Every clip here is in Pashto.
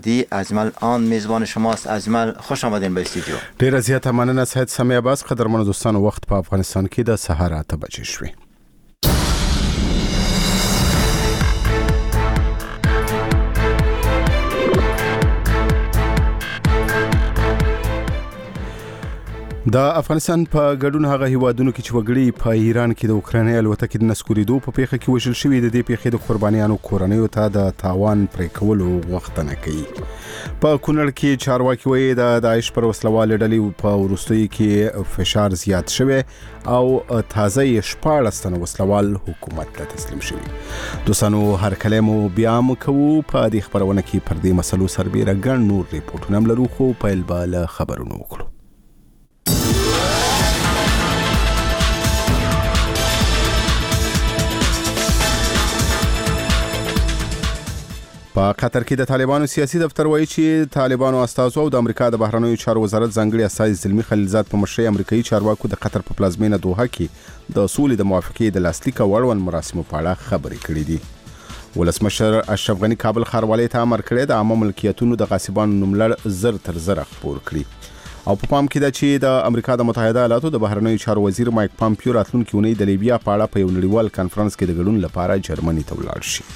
دی اجمل آن میزبان شماست. اجمل خوش آمدین به استودیو. ډیره زیاته مننه سید سمیع عباس. قدرمنو دوستانو، وخت په افغانستان کې د سهار 8 بجې شوې. د افغانستان په ګډون هغه هیوادونو کې چې وګړي په ایران کې د اوکراني الوتکې د نسکورېدو په پیښه کې وژل شوي، د دې پیښې د قربانیانو کورنیو ته د تاوان پرې کولو غوښتنه کوي. په کونړ کې چارواکي وایي د داعش پر وسلوال ډلې په وروستیو کې فشار زیات شوی او تازه 14 تنه وسلوال حکومت ته تسلیم شوي. دوستانو، هر کله مو بیا مو کوو په دې خبرونه کې پر دې مسلو سربېره ګڼ نور ریپورټونه هم لرو، خو پیل به له خبرونو وکړو. په قطر کې د طالبانو سیاسي دفتر وایي چې طالبانو استازو او د امریکا د بهرنیو چارو وزارت ځانګړي استازي زلمی خلیلزاد په مشرۍ امریکایي چارواکو د قطر په پلازمینه دوحه کې د سولې د موافقې د لاسلیک او اړوند مراسمو په اړه خبرې کړې دي. ولسمشر اشرف غني کابل ښاروالۍ ته امر کړی د عامه ملکیتونو د غاصبانو نوملړ زر تر زره خپور کړي. او په پام کې ده چې د امریکا د متحده ایالاتو د بهرنیو چارو وزیر مایک پامپیو راتلونکي اونۍ د لیبیا په اړه په یو نړیوال کانفرنس کې د ګډون لپاره جرمني ته ولاړ شي.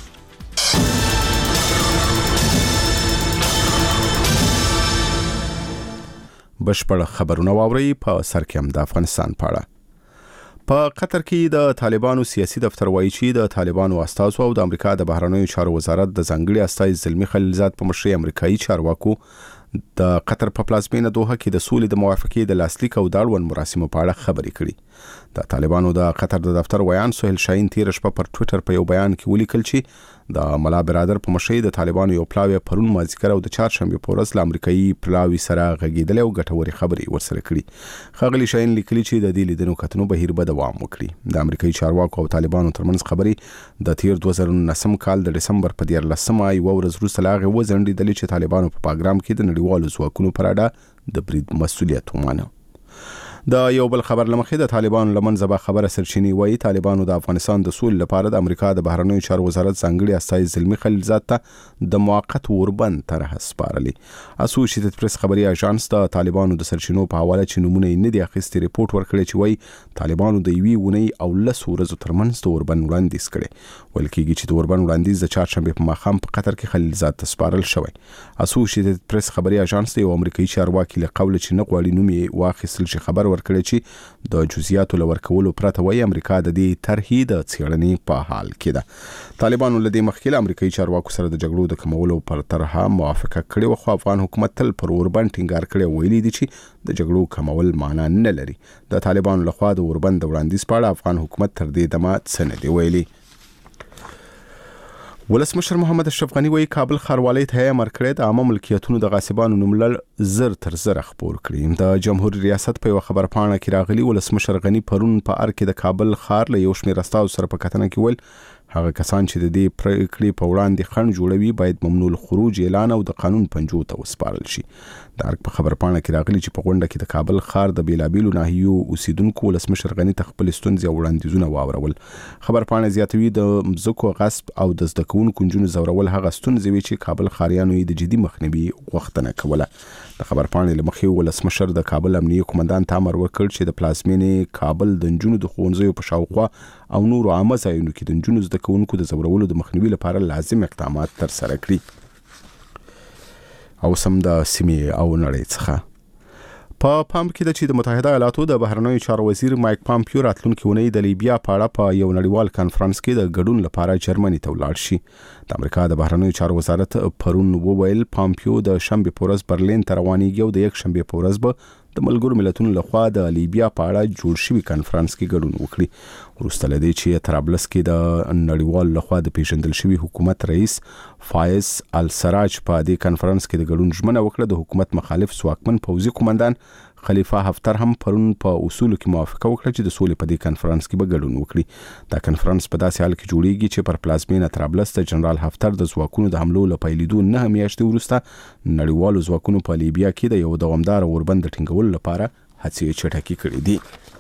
بشپړ خبرونه واوري. په سر کې هم د افغانستان په اړه. په قطر کې د طالبانو سیاسي دفتر وایي چې د طالبانو استازو او د امریکا د بهرنیو چارو وزارت د ځانګړي استازي زلمی خلیلزاد په مشرۍ امریکایي چارواکو د قطر په پلازمینه دوحه کې د سولې د موافقې د لاسلیک او د اړوند مراسمو په اړه خبرې کړي. د طالبانو د قطر د دفتر ویان سهیل شاهین تیر شپه پر ټوئیټر په یو بیان کې ولیکل چې د ملا برادر په مشرۍ د طالبانو یو پلاوی پرون مازیګر او د چهارشنبه په ورځ له امریکایي پلاوی سره غږیدل او ګټورې خبرې ورسره کړي. ښاغلي شاهین لیکلي چې د دې لیدنو کتنو بهیر به دوام وکړي. د امریکایي چارواکو او طالبانو ترمنځ خبرې د تیر 2019 کال د ډسمبر په 14مه یو ورځ وروسته لا غو ځنډېدلې چې طالبانو په پاګرام کې د نړیوالو ځواکونو پر اړه د برید مسؤلیت ومانه. د یو بل خبر لمخې د طالبانو لمنځه به خبره سرچینې وایي طالبانو د افغانستان د سولې لپاره د امریکا د بهرنیو چارو وزارت ځانګړي استازي زلمی خلیلزاد ته د موقت اوربند طرح سپارلې. اسوسییټډ پریس خبري اژانس د طالبانو د سرچینو په حواله چې نمونه یې نه دی اخیستي ریپورت ورکړی چې وایي طالبانو د یوې اونۍ او 10 ورځو ترمنځ د اوربند وړاندیز کړی. ویل کېږي چې د اوربند وړاندیز د چهارشنبه په ماښام په قطر کې خلیلزاد ته سپارل شوی. اسوسییټډ پریس خبري اژانس د یو امریکایي چارواکي له قوله چې نه غواړي نوم یې واخیستل شي خبر ورکړی چې د جزئیاتو لور کولو پرته وایي امریکا د دې طرحې د څېړنې په حال کې ده. طالبانو له دې مخکې له امریکایي چارواکو سره د جګړو د کمولو پر طرحه موافقه کړې وه، خو افغان حکومت تل پر اوربند ټینګار کړی او ویلي دي چې د جګړو کمول معنا نه لري. د طالبانو لخوا د اوربند د وړاندیز په اړه افغان حکومت تر دې دمه څه نه دی ویلي. ولسمشر محمد اشرف غني وایي کابل ښاروالۍ ته امر کړی د عامه ملکیتونو د غاصبانو نوملړ زر تر زره خپور کړي. د جمهوریت ریاست په یو خبرپاڼه کې راغلي ولسمشر غني پرون په ار کې د کابل ښار له یو شمېر استازو سره په کتنه کې ویل هغه کسان چې د دې پریکړې په وړاندې خنډ جوړوي باید ممنوع الخروج اعلان او د قانون پنجو ته وسپارل شي. د ارګ په خبرپاڼه کې راغلي چې په غونډه کې د کابل ښار د بیلابیلو ناحیو اوسیدونکو ولسمشر غني ته خپل ستونزې او وړاندیزونه واورول. خبرپاڼه زیاتوي د مځکو غصب او د زده کوونکو نجونو زورول هغه ستونزې وي چې کابل ښاریانو یې د جدي مخنیوي غوښتنه کوله. د خبرپاڼې له مخې ولسمشر د کابل امنیه قومندان ته امر وکړ چې د پلازمینې کابل د نجونو د ښوونځیو په شاوخوا او نورو عامه ځایونو کې د نجونو زده کوونکو د زورولو د مخنیوي لپاره لازم اقدامات ترسره کړي. او سم د سیمې او نړۍ څخه په پام کې ده چې د متحده ایالاتو د بهرنیو چارو وزیر مایک پامپیو راتلونکي اونۍ د لیبیا په اړه په یو نړیوال کانفرنس کې د ګډون لپاره جرمني ته ولاړ شي. د امریکا د بهرنیو چارو وزارت پرون وویل پامپیو د شنبه په ورځ برلین ته روانېږي او د یک شنبه په ورځ به د ملګرو ملتونو لخوا د لیبیا په اړه جوړ شوي کانفرنس کې ګډون وکړي. وروسته له دې چې طرابلس کې د نړیوال لخوا د پیژندل شوي حکومت رئیس فایز السراج په دې کانفرنس کې د ګډون ژمنه وکړه، د حکومت مخالف ځواکمن پوځي قومندان خلیفه حفتر هم پرون په اصولو کې موافقه وکړه چې د سولې په دې کانفرنس کې به ګډون وکړي. دا کانفرنس په داسې حال کې جوړیږي چې پر پلازمینه طرابلس د جنرال حفتر د ځواکونو د حملو له پیلېدو 9 میاشتې وروسته نړیوالو ځواکونو په لیبیا کې د یو دوامدار اوربند ټینګولو لپاره هڅې چټکې کړې دي.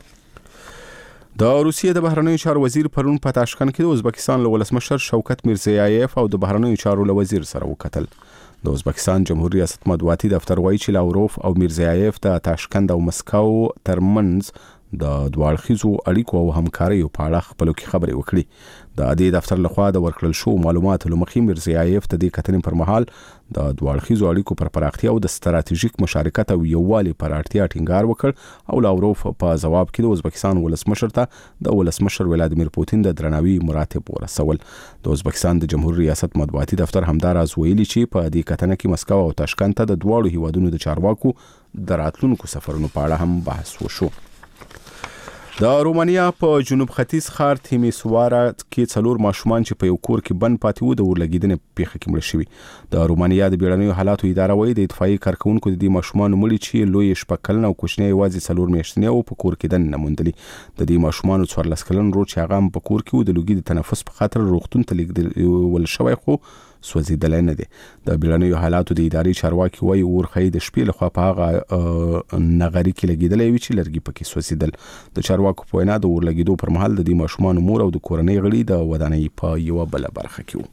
د روسیې د بهرنیو چارو وزیر پرون په تاشکند کې د ازبکستان له ولسمشر شوکت میرزیایف او د بهرنیو چارو له وزیر سره وکتل. د ازبکستان جمهوریت ریاست مطبوعاتي دفتر وایي چې لاوروف او میرزیایف د تاشکند او مسکو ترمنځ د دوالخیزو اړیکو او همکاریو په اړه خپلو کې خبرې وکړي. د دې دفتر لخوا د ورکړل شو معلوماتو لمخې میرزیایف د دې کتنې پر مهال د دوالخیزو اړیکو پر پراختیا او د ستراتیژیک مشارکت او یووالي پر اړتیا ټینګار وکړ او لاوروف په ځواب کې د ازبکستان ولسمشر ته د ولسمشر ولادیمیر پوتین د درناوي مراتب ورسول. د ازبکستان د جمهوریت ریاست مطبوعاتي دفتر همداراز ویلي چې په دې کتنه کې مسکو او تاشکند ته د دواړو هیوادونو د چارواکو د راتلونکو سفرونو په اړه هم بحث وشو. د رومانیا په جنوب ختیځ ښار تیمیسوارا کې 4 ماشومان چې په یو کور کې بند پاتې وو د اورلګیدنې پیښه کې مړه شوي. د رومانیا د بیړنیو حالاتو اداره وایي د اطفائیې کارکونکو د دې ماشومان مړي چې لوی شپږ کلن او کوچنی یوازې 4 میاشتنی او په کور کې دننه موندلي. د دې ماشومان 14 کلن ورور چې هغه په کور کې و د لوګي د تنفس په خاطر روغتون ته لیږدول شوی خو سوځیدلی نه دی. د بیړنیو حالاتو د ادارې چارواکي وایي اورخۍ د شپې لخوا په هغه نغري کې لګېدلی وي چې لرګي پکې سوځېدل. د چارواکو په وینا د اورلګېدو پر مهال د دې ماشومانو مور او د کورنۍ غړي د ودانۍ په یوه بله برخه کې وو.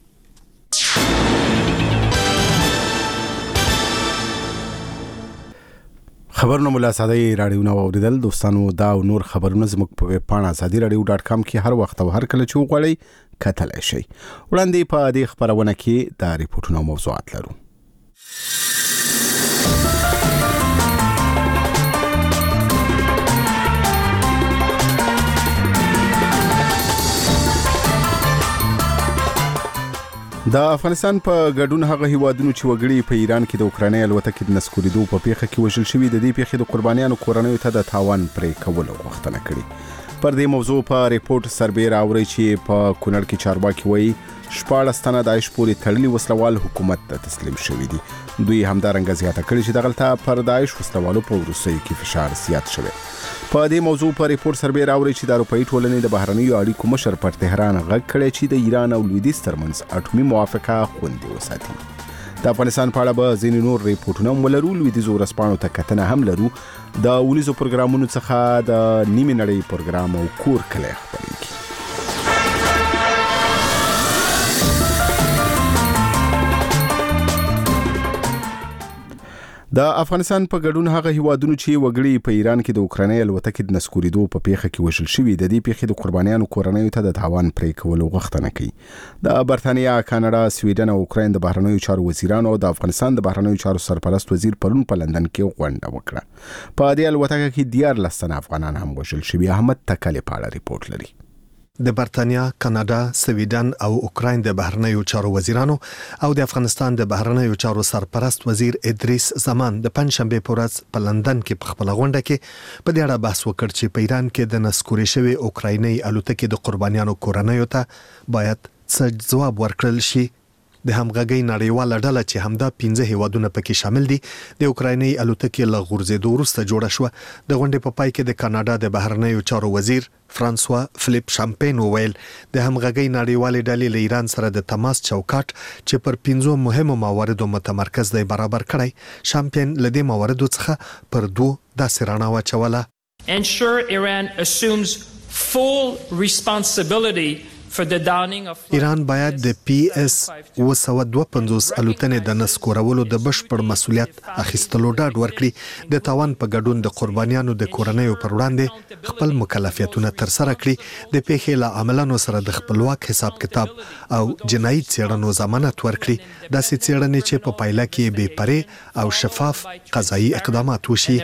خبرونه ملا ساده رادیو نو اوریدل. دوستانو دا او نور خبرونه زموږ په ویب پاڼه azadi.radio.com کې هر وخت او هر کله چې وغواړئ کتلای شئ. وړاندې په دې خبرونه کې دا ریپورتونه او موضوعات لرو. د افغانستان په ګډون هغه هیوادونو چې وګړي په ایران کې د اوکرانۍ الوتکې د نسکورېدو په پیښه کې وژل شوي د دې پیښې د قربانیانو کورنیو ته د تاوان پرې کولو غوښتنه کړې. پر دې موضوع په ریپورت سربېره اوري چې په کونړ کې چارواکي وایي 14 تنه داعش پورې تړلي وسلوال حکومت ته تسلیم شوي دي. دوی همدارنګه زیاته کړې چې دغلته پر داعش وسلوالو په وروستیو کې فشار زیات شوی. په دې موضوع په ریپورت سربېره اوري چې د اروپایي ټولنې د بهرنیو اړیکو مشر پر تهران غږ کړی چې د ایران او لویدیځ ترمنځ اټومي موافقه خوندي وساتي. د افغانستان په اړه به ځینې نور ریپورتونه هم ولرو. لویدیځو ورځپاڼو ته کتنه هم لرو. د ولسو پروګرامونو څخه د نیمې نړۍ پروګرام او کور کلی خپرېږي. د افغانستان په ګډون هغه هیوادونو چې وګړي په ایران کې د اوکرانۍ الوتکې د نسکورېدو په پیښه کې وژل شوي د دې پیښې د قربانیانو کورنیو ته د تاوان پرې کولو غوښتنه کوي. د برتانیا، کاناډا، سویډن او اوکراین د بهرنیو چارو وزیرانو او د افغانستان د بهرنیو چارو سرپرست وزیر پرون په لندن کې غونډه وکړه. په دې الوتکه کې 14 تنه افغانان هم وژل شوي. احمد تکل په اړه ریپورت لري. د برتانیا، کاناډا، سویډن او اوکراین د بهرنیو چارو وزیرانو او د افغانستان د بهرنیو چارو سرپرست وزیر ادریس زمان د پنځشنبه په ورځ په لندن کې په خپل غونډه کې په دې اړه بحث وکړ چې په ایران کې د نسکورې شوی اوکرایني الوتکې د قربانیانو کورنیو ته باید څه ځواب ورکړل شي. د همغږۍ نړیواله ډله چې همدا 15 هیوادونه پکې شامل دي د اوکرایني الوتکې له غورځېدو وروسته جوړه شوه. د غونډې په پای کې د کاناډا د بهرنیو چارو وزیر فرانسوا فلیپ شامپین وویل د همغږۍ نړیوالې ډلې له ایران سره د تماس چوکاټ چې پر 15 مهمو مواردو متمرکز دی برابر کړی. شامپین له دې مواردو څخه پر 2 داسې رڼا واچوله. Ensure Iran assumes full responsibility ایران باید د PS 252 الوتنې د نسکورولو د بشپړ مسؤلیت اخیستلو ډاډ ورکړي. د تاوان په ګډون د قربانیانو د کورنیو پر وړاندې خپل مکلفیتونه ترسره کړي. د پیښې له عملانو سره د خپلواک حساب کتاب او جنایي څېړنو ضمانت ورکړي. داسې څېړنې چې په پایله کې بې پرې او شفاف قضایي اقدامات وشي.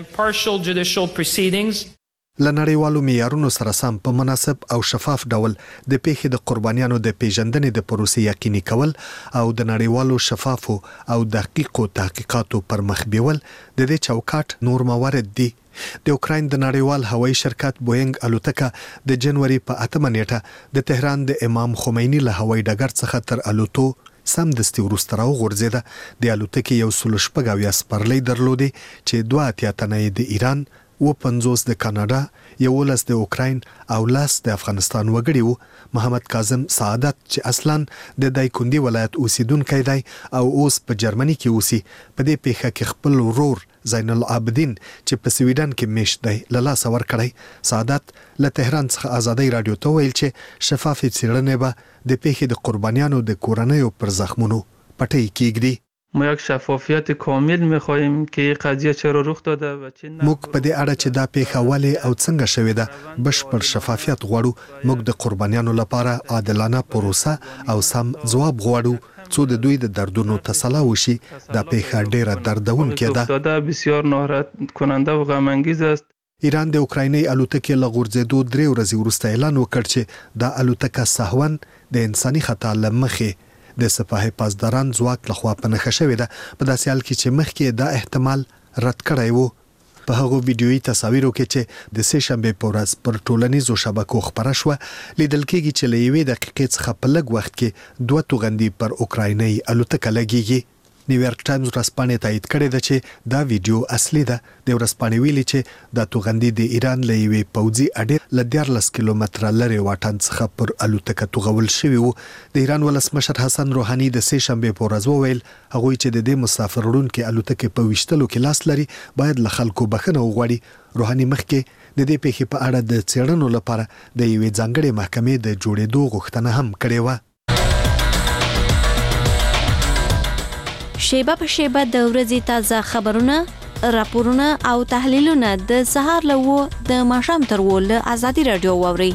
له نړیوالو معیارونو سره سم په مناسب او شفاف ډول د پیښې د قربانیانو د پیژندنې د پروسې یقیني کول او د نړیوالو شفافو او دقیقو تحقیقاتو پر مخ بیول د دې چوکاټ نور موارد دي. د اوکراین د نړیوال هوایي شرکت بوینګ الوتکه د جنوري په 8 نیټه د تهران د امام خمیني له هوایي ډګر څخه تر الوتو سم دستي وروسته راوغورځېده. د الوتکې یو 116 سپرلۍ درلودې چې 2 تنه د ایران، 50 د کاناډا، 11 د اوکراین او 10 د افغانستان وګړي وو. محمد کاظم سعادت چې اصلاً د دایکندي ولایت اوسیدونکی دی او اوس په جرمني کې اوسي په دې پیښه کې خپل ورور زین العابدین چې په سویډن کې میشت دی له لاسه ورکړی. سعادت له تهران څخه ازادۍ رادیو ته ویل چې شفافې څېړنې به د پیښې د قربانیانو د کورنیو پر زخمونو پټۍ کېږدي. ما یک شفافیت کامل می‌خواهیم که قضیه چرا رخ داده و چه موږ په دې اړه چې دا پیښه ولې او څنګه شوې ده بشپړ شفافیت غواړو. موږ د قربانیانو لپاره عادلانه پروسه او سم ځواب غواړو څو د دوی د دردونو تسلا وشي. دا پیښه ډیره دردونکې ده. بسیار ناراحت کننده و غم انگیز است. ایران د اوکرایني الوتکې له غورځېدو 3 ورځې وروسته اعلان وکړ چې دا الوتکه سهون د انساني خطا له مخې د سپاه پاسداران ځواک لخوا په نښه شوې ده. په داسې حال کې چې مخکې دا احتمال رد کړی و. په هغو ویډیويي تصاویرو کې چې د سې شنبې په ورځ پر ټولنیزو شبکو خپره شوه لیدل کېږي چې له 1 دقیقې څخه په لږ وخت کې 2 توغندي پر اوکرایني الوتکه لګیږي. نیویارک ټایمز ورځپاڼې تایید کړې ده چې دا ویډیو اصلي ده. د ورځپاڼې ویلي چې دا توغندي د ایران له یوې پوځي اډې له 14 کیلومتره لرې واټن څخه پر الوتکه توغول شوی وو. د ایران ولسمشر حسن روحاني د سې شنبې په ورځ وویل هغوی چې د دې مسافر وړونکو الوتکې په وشتلو کې لاس لري باید له خلکو بخښنه وغواړي. روحاني مخکې د دې پیښې په اړه د څېړنو لپاره د یوې ځانګړې محکمې د جوړېدو غوښتنه هم کړې وه. شیبه په شیبه د ورځې تازه خبرونه، راپورونه او تحلیلونه د سهار له 9 د ماښام تر 10 له ازادي رادیو واوري.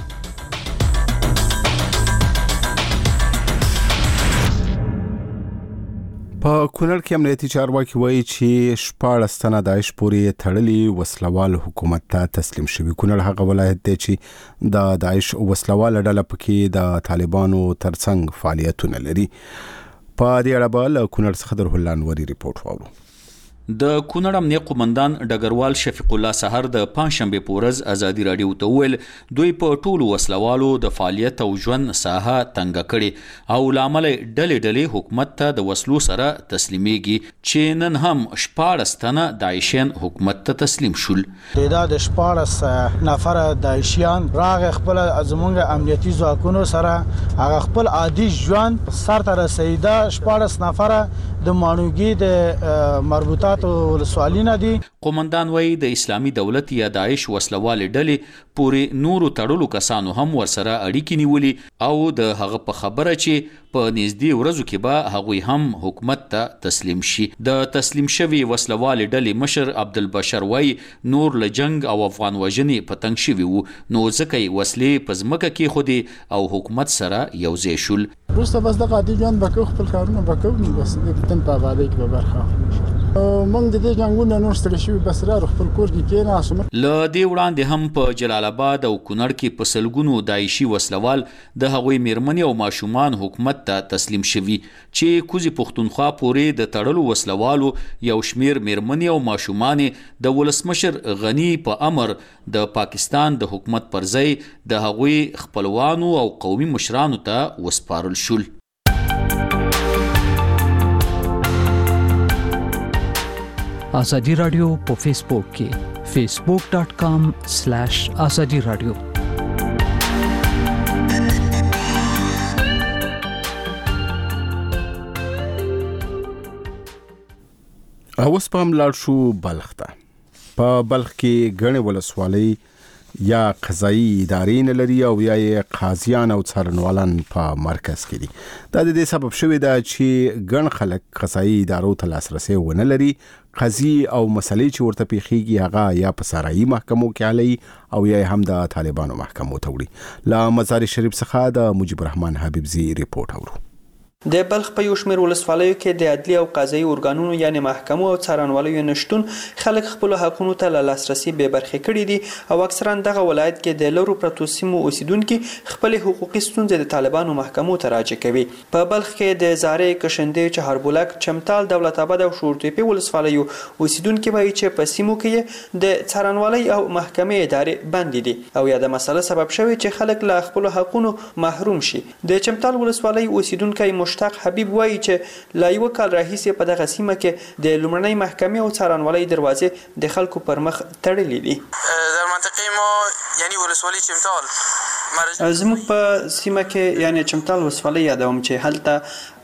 په کونړ کې امنیتي چارواکي وایي چې 14 تنه داعش پورې تړلي وسلوال حکومت ته تسلیم شوي. کونړ هغه ولایت دی چې د داعش وسلوال ډله پکې د طالبانو ترڅنګ فعالیتونه لري. په دې اړه به له کونړ څخه د روح الله انوري ریپورت واورو. د کونړ امنیه قومندان ډګروال شفیق الله سحر د پنځشنبه په ورځ ازادي رادیو ته ویل دوی په ټولو وسلوالو د فعالیت او ژوند ساحه تنګ کړي او لامل ډلې حکومت ته د وسلو سره تسلیمېږي چې نن هم 14 تنه داعشیان حکومت ته تسلیم شول. دا د 14 نفر داعشیان راغ خپل زمونږ امنیتي ځواکونو سره هغه خپل عادي ژوند سر ته رسیدا. 14 نفر د مانوګي د مربوطه ولسوالینا دي. قومندان وایي د اسلامي دولت یا داعش وسلوال ډلې پورې نورو تړلو کسانو هم ورسره اړیکې نیولې او د هغه په خبره چې په نږدې ورځو کې به هغوی هم حکومت ته تسلیم شي. د تسلیم شوی وسلوال ډلې مشر عبدالبشر وایي نور له جنگ او افغان وژنې په تنګ شوي وو نو ځکه یې وسلې په ځمکه کېښودې او حکومت سره یوځای شول. وروسته بس دغه عادي ژوند به کوو، خپل کارونه به کوو، بس د وطن په ابادۍ کې به برخه اخلو. موږ د دې جنګونو نور ستړي شوي بس را خپل کور کې کېناستو. له دې وړاندې هم په جلال آباد او کونړ کې په سلګونو داعشي وسلوال د هغوی میرمنې او ماشومان حکومت ته تسلیم شوي چې کوزي پښتونخوا پورې د تړلو وسلوالو یو شمیر میرمنې او ماشومان د ولسمشر غنی په امر د پاکستان د حکومت پر ځای د هغوی خپلوانو او قومي مشرانو ته وسپارل شول. آزادی رادیو په فیسبوک کې facebook.com/azadi radio. اوس په لاړ شو بلخ ته. په بلخ کې غنې ولسوالۍ یا قضایي ادارې نه لري او یا قاضیان او څارنوالان په مرکز کې دي. دا د دې سبب شوی دا چې ګڼ خلک قضایي ادارو ته لاسرسي ونه لري. قضیې او مسلې چې ورته پیښیږي هغه یا په سرایي محکمو کې علي او یا هم د طالبانو محکمو ته وړي. له مزار شریف څخه د مجيب الرحمن حبیبزي ریپورت اورو. د بلخ په یو شمېر ولسوالیو کې د عدلي او قضایي ارګانونو یعنی محکمو او څارنوالیو نشټون خلک خپل حقوقو ته لاسرسي به برخې کړي دي او اکثرا دغه ولایت کې د لورو پرتو سیمو اوسیدونکو خپل حقوقي ستونزې د طالبانو محکمو ته راجع کوي. په بلخ کې د زارې، کشندې، چهاربولک، چمتال، دولت آباد او شورتوپی ولسوالیو اوسیدونکو وایي چې په سیمو کې د څارنوالۍ او محکمې ادارې بند دي او یا د مسله سبب شوی چې خلک له خپل حقوقو محروم شي. د چمتال ولسوالۍ اوسیدونکو مشتاق حبیب وایي چې لا یو کال راهیسې په دغه سیمه کې د لومړنۍ محکمې او څارنوالۍ دروازې د خلکو پر مخ تړلې دي. در منطقه ما یعنی ولسوالی چمتال زموږ په سیمه کې یعنی چمتال ولسوالۍ یادوم چې هلته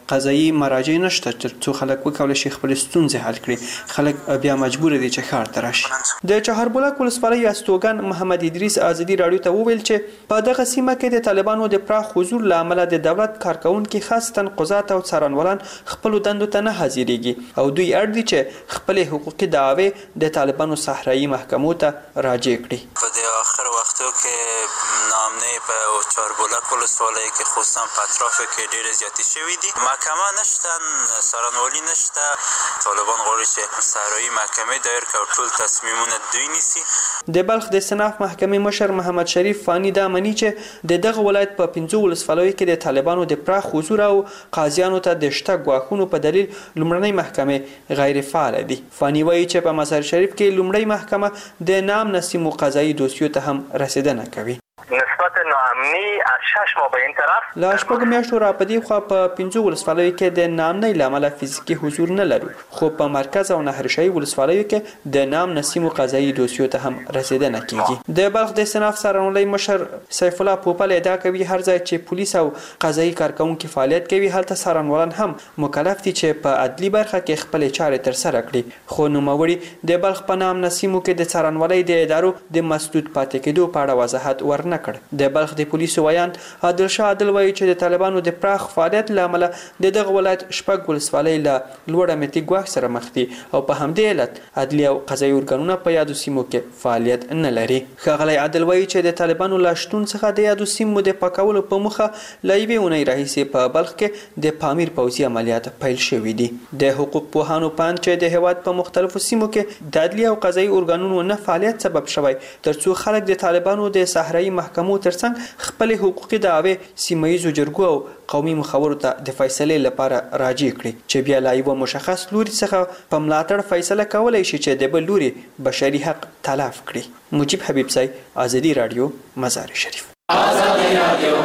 قضایي مراجع نشته چې خلک وکولای شي خپل ستونزې حل کړي. خلک بیا مجبور دي چې ښار ته راشي. د چهاربلاک ولسوالۍ استوګن محمد ادریس ازادي راډیو ته وویل چې په دغه سیمه کې د طالبانو د پراخ حضور له امله د دولت کارکونکي خاصتاً قضات او څارنوالان خپل دندو ته نه حاضرېږي او دوی اړ دي چې خپل حقوقي دعوی د طالبانو صحرایي محکمو ته راجع کړي. په د آخر وختو کې نامنې په چهاربلاک ولسوالۍ کې خصوصا په اطرافو کې ډېرې زیاتې شوي دي. محکمه نشته، څارنوالي نشته. طالبان غواړي چې صحرایي محکمې دایر کړي او ټول تصمیمونه دوی نیسي. د بلخ د صنعت محکمې مشر محمد شریف فانی دا مني چې د دغه ولایت په 15 ولسوالیو کې د طالبانو د پراخ حضور او قاضیانو ته د شته ګواښونو په دلیل لومړنۍ محکمې غیر فعال دي. فانی وایي چې په مزار شریف کې لومړۍ محکمه د نام نسیمو قضایي دوسیو ته هم رسیدنه کوي. نسبت ناامنی از 6 ماه به این طرف لا شپږ میاشتو را پدې خو په 15 ولسوالیو کې د نامنۍ لامل فزیکی حضور نه لرو، خو په مرکز او نهرشاهي ولسوالیو کې د نام نسیمو قضایي دوسیو ته هم رسیدنه کیږي. د بلخ د صنعت څارنوالۍ مشر سیف الله پوپل ادعا کوي هر ځای چې پولیس او قضایي کارکونکي فعالیت کوي هلته څارنوالان هم مکلف دي چې په عدلي برخه کې خپل چارې تر سره کړي. خو نوموړي د بلخ په نام نسیمو کې د څارنوالۍ د ادارو د مسدود پاتې کېدو په اړه وضاحت ورنه کړ. د بلخ د پولیسو ویاند عادل شاه عادل وایي چې د طالبانو د پراخ فعالیت لامل د دغه ولایت شپږ ولسوالۍ له لوړ امنیتي ګواښ سره مخ دي او په همدې علت عدلي او قضایي ارګانونه په یادو سیمو کې فعالیت نه لري. ښاغلی عادل وایي چې د طالبانو له شتون څخه د یادو سیمو د پاکولو په موخه له یوې اونۍ راهیسې په بلخ کې د پامیر پوځي عملیات پیل شوي دي. د حقوق پوهانو پاند چې د هېواد په مختلفو سیمو کې د عدلي او قضایي ارګانونو نه فعالیت سبب شوی ترڅو خلک د طالبانو د صحرایي محکمو ترڅنګ خپل حقوقي دعوی سیمایي جرګو او قومي مخورو ته د فیصلې لپاره راجع کړي چې بیا لا یو مشخص لوري څخه په ملاتړ فیصله کولای شي چې د بل لوري بشري حق تلف کړي. مجيب حبیب سای، آزادی رادیو، مزار شریف. آزادی رادیو.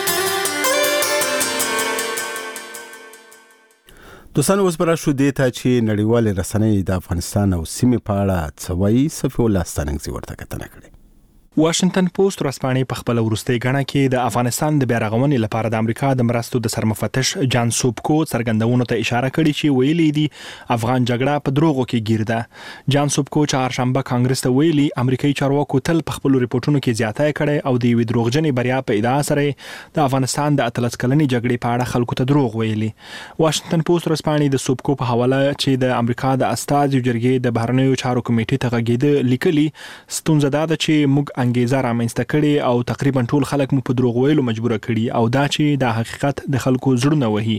دوستان اوس برا شو دیتا چې نړیوال رسنۍ د افغانستان او سیمې په اړه څه وایي. صفي الله ستانکزي ورته کتنه کړې. واشنگټن پوسټ ورځپاڼې په خپل وروستي غاڼه کې د افغانستان د بیارغونې لپاره د امریکا د مرستو د سرمفتش جان سوبکو څرګندونو ته اشاره کړې چې ویلي دي افغان جګړه په دروغو کې گیر ده. جان سوبکو چهارشنبه کانګرس ته ویلي امریکایي چارواکو تل په خپل ریپورتونو کې زیاتای کړي او د یوې دروغجنې بریا په ادعا سره د افغانستان د اتلس کلنې جګړې په اړه خلکو ته دروغ ویلي. واشنگټن پوسټ ورځپاڼې د سوبکو په حواله چې د امریکا د استازو جرګې د بهرنیو چارو کمیټې ته غږیده لیکلي ستونزه ده چې موږ انګیزه رامنځته کړي او تقریبا ټول خلک مو په دروغ ویلو مجبور کړي او دا چې د حقیقت د خلکو زړونه وهي.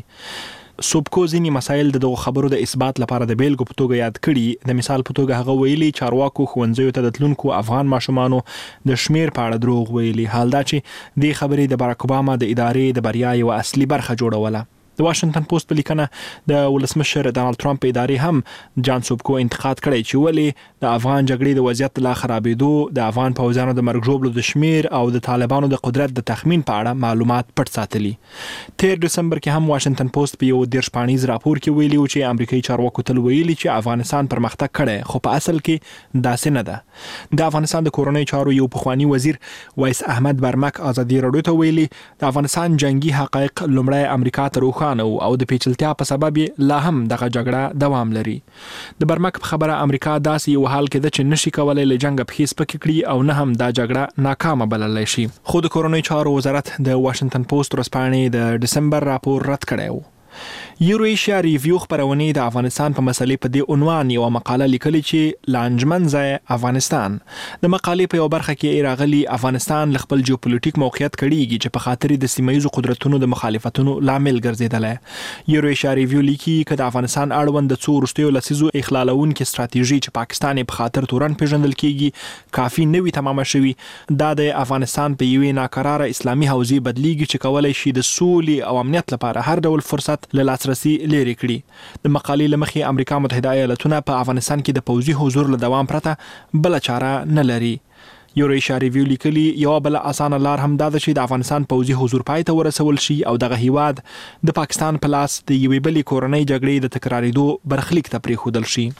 سوبکو ځینی مسایل دغه خبرو د اثبات لپاره د بیلګو په توګه یاد کړي. د مثال په توګه هغه ویلي چارواکو ښوونځیو ته د تلونکو افغان ماشومانو د شمیر په اړه دروغ ویلي، حال دا چې د خبرې د باراک اوباما د ادارې د بریا یو اصلي برخه جوړوله. د واشنگټن پوسټ په لیکنه د ولسمشر ډانلډ ټرمپ ادارې هم جان سوبکو انتقاد کړی چې ولې د افغان جګړې د وضعیت لا خرابېدو، د افغان پوځیانو د مرګ ژوبلو د شمیر او د طالبانو د قدرت د تخمین په اړه معلومات پټ ساتلي. 13 دسمبر کې هم واشنگټن پوسټ په یو 13 پاڼیز راپور کې ویلي چې امریکایي چارواکو تل ویلي چې افغانستان پرمختګ کړي خو په اصل کې داسې نه ده. د افغانستان د کورنۍ چارو یو پخوانی وزیر وایس احمد برمک آزادی راډیو ته ویلي د افغانستان جنگي حقایق لومړی امریکا ته روښانه او د پیچلتیا په سبب لا هم دغه جګړه دوام لري. د برمک په خبره امریکا داسې یو حال کې ده چې نشي کولای له جنگ په هیڅ پکې کړي او نه هم دا جګړه ناکامه بللای شي. خو د کورنۍ چارو وزارت د واشنگټن پوسټ ورځپاڼې د دسمبر راپور رد کړی و. یورویشیا ریویو خبرونه د افغانستان په مسلې په دې عنوان یو مقاله لیکلې چې لانجمن ځای افغانستان. د مقالې په یو برخه کې راغلي افغانستان ل خپل جیوپولیټیک موقعیت کړيږي چې په خاطر د سیمایي قدرتونو د مخالفتونو لامل ګرځیدل. یورویشیا ریویو لیکي چې د افغانستان اړوند د څو وروستیو لسیزو اخلالون کې ستراتیژي چې پاکستان په خاطر تورن پیژندل کیږي کافي نوي تمامه شوی. دا د افغانستان په یوې ناکراره اسلامي حوزې بدلیږي چې کولای شي د سولې او امنیت لپاره هر ډول فرصت له لاسرسي لري کړي. د مقالې لمخې امریکا متحده ایالاتونه په افغانستان کې د پوځي حضور له دوام پرته بل چاره نه لري. یورویشیا ریویو لیکلي یو بل اسانه لار هم دا ده چې د افغانستان پوځي حضور پای ته ورسول شي او دغه هیواد د پاکستان په لاس د یوې بلې کورنۍ جګړې د تکرارېدو برخلیک ته پریښودل شي.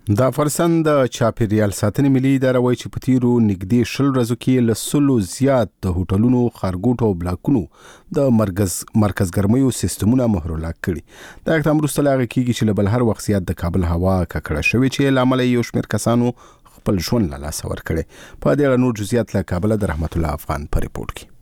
د افغانستان د چاپیریال ساتنې ملي اداره وایي چې په تیرو نږدې 10 ورځو کې له 100 زیات د هوټلونو، خارګوټو او بلاکونو د مرکز ګرمیو سیستمونه مهرلاک کړي. دا اقدام وروسته له هغې کېږي چې له بل هر وخت زیات د کابل هوا ککړه شوې چې له امله یو شمېر کسانو خپل ژوند له لاسه ورکړی. په دې اړه نور جزئیات له کابله د رحمت الله افغان په ریپورت کې.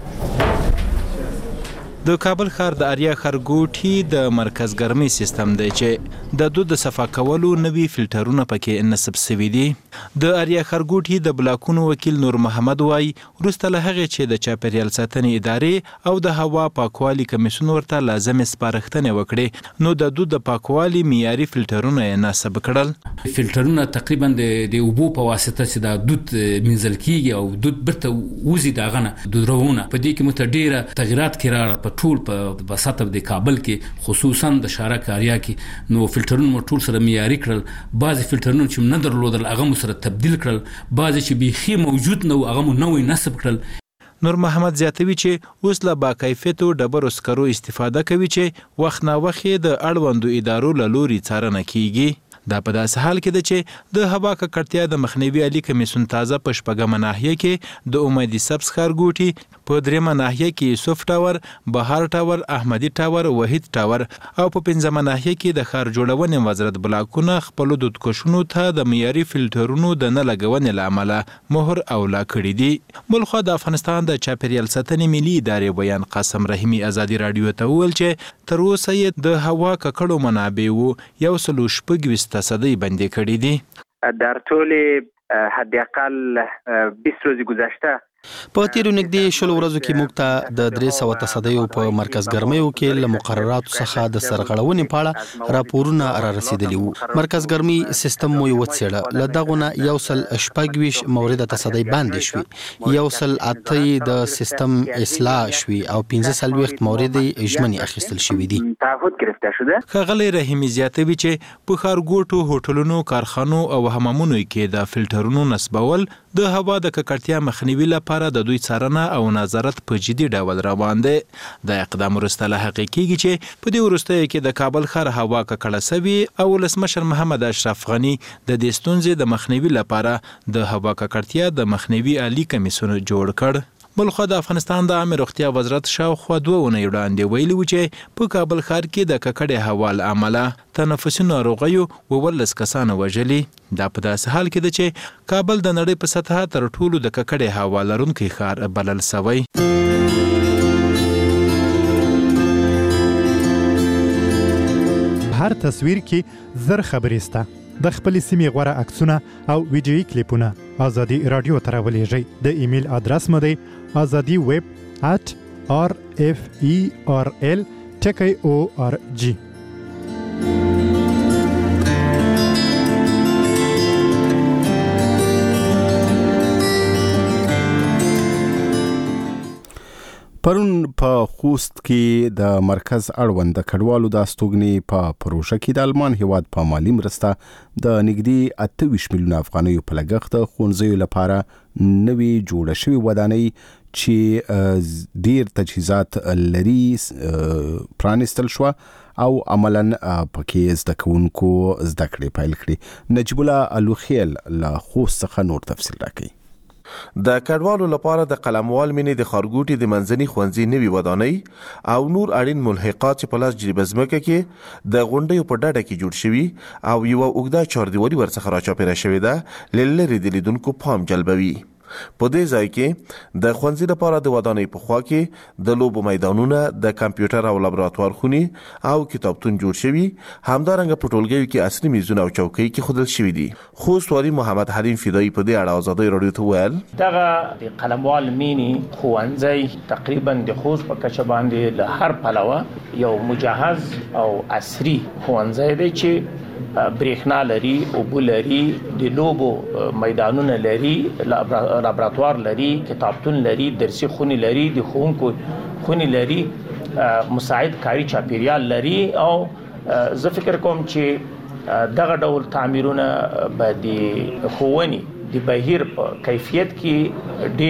د کابل ښار د اریا خرګوټي د مرکز ګرمۍ سیستم دی چې د دود صفا کولو نوي فلټرونه پکې نصب شوي دي. د اریا خرګوټي د بلاکونو وکیل نور محمد وایي وروسته له هغې چې د چاپیریال ساتنې ادارې او د هوا پاکوالي کمیسیون ورته لازمې سپارښتنې وکړې نو د دود د پاکوالي معیاري فلټرونه یې نصب کړل. فلټرونه تقریبا د اوبو په واسطه چې د دود منځل کیږي او دود برته وزي داغه نه دودرونه په دې کې متډیره تغیرات کړه په ټول په بساطه د کابل کې خصوصا د شارک اریا کې نو فلټرونه ټول سره معیاري کړل. بعضی فلټرونه چې نه درلودل هغه مو سره تبدیل کړل، بعضی چې بیخي موجود نه هغه مو نوې نصب کړل. نور محمد زیاتوي چې اوس له باکیفیتو ډبرو سکرو استفاده کوي چې وخت نا وخت د اړوندو ادارو له لوري څارنه کیږي. دا په داسې حال کې ده چې د هوا ککړتیا د مخنیوي عالی کمیسیون تازه په 8مه ناحیه کې د امیدي سبز ښارګوټي، په 3مه ناحیه کې یوسف ټاور، بهار ټاور، احمدي ټاور، وحید ټاور او په 5مه ناحیه کې د ښار جوړونې وزارت بلاکونه خپل دودکشونو ته د معیاري فلټرونو د نه لګونې له امله مهر اولا کړي دي. بلخوا د افغانستان د چاپیریال ساتنې ملي ادارې بیان قاسم رحیمي ازادي رادیو ته وویل چې تر اوسه یې د هوا ککړو منابعو 126 تصدی بندی کړی دي. در طول حداقل 20 ورځې گذشته په تیرو نږدې 10 ورځو کې موږ ته د 300 تصدیو په مرکز ګرمیو کې له مقرراتو څخه د سرغړونې په اړه راپورونه را رسیدلي وو. مرکز ګرمي سیستم مو یو څېړه له دغونه 126 مورد تصدی باندې شوي، 108 د سیستم اصلاح شوي او 15 مورد اجمنی اخیستل شوي دي. تعهد گرفته شده. ښاغلی رحیمي زیاتوي چې په ښارګوټو، هوټلونو، کارخانو او حمامونو کې د فلټرونو نصبول د هوا د ککړتیا مخنیوي لپاره د دوی څارنه او نظارت په جدي ډول روان دی. د اقدام وروسته له هغې کېږي چې په دې وروستیو کې د کابل ښار هوا ککړه سوي او ولسمشر محمد اشرف غني د دې ستونزې د مخنیوي لپاره د هوا ککړتیا د مخنیوي عالی کمیسیون جوړ کړ. بلخوا د افغانستان د عامه روغتیا وزارت شاوخوا 2 اونۍ وړاندې ویلي و چې په کابل ښار کې د ککړې هوا له امله تنفسي ناروغیو 12 کسان وژلي. دا په داسې حال کې ده چې کابل د نړۍ په سطحه تر ټولو د ککړې هوا لرونکی ښار بلل سوی. هر تصویر کې زر خبرې سته. د خپل سیمې غوره عکسونه او ویډیویي کلیپونه ازادي رادیو ته راولېږئ. د ایمیل ادرس مو دی azadi@rferl.org. پرون په خوست کې د مرکز اړوند د کډوالو د استوګنې په پروژه کې د آلمان هیواد په مالی مرسته د نږدې 28 میلیون افغانیو په لګښت ښوونځیو لپاره نوي جوړه شوې ودانۍ چې ډیر تجهیزات لري پرانستل شو او عملاً پکې زده کوونکو زده کړې پیل کړې. نجیب الله الوخیل له خوست څخه نور تفصیل راکوي. د کډوالو لپاره د قلموال مینې د خارګوټي د منځني ښوونځي نوي ودانۍ او نور اړین ملحقات چې په لاس جریبه ځمکه کې د غونډیو په ډډه کې جوړ شوي او یوه اوږده چاردیوالي ورڅخه راچاپېره شوې ده له لرې د لیدونکو پام جلبوي. په دې ځای کې د ښوونځي لپاره د ودانۍ په خوا کې د لوبو میدانونه، د کمپیوټر او لابراتوار خونې او کتابتون جوړ شوي. همدارنګه په ټولګیو کې عصري میزونه او چوکۍ کېښودل شوي دي. خوست والي محمد حلیم فدایي په دې اړه ازادي رادیو ته وویل دغه د قلموال مینې ښوونځی تقریبا د خوست په کچه باندې له هر پلوه یو مجهز او عصري ښوونځی دی چې برېښنا لري، اوبه لري، د لوبو میدانونه لري، لابراتوار لري، کتابتون لري، درسي خونې لري، د ښوونکو خونې لري، مساعد کاري چاپیریال لري. او زه فکر کوم چې دغه ډول تعمیرونه به د ښوونې د بهیر په کیفیت کې ډیر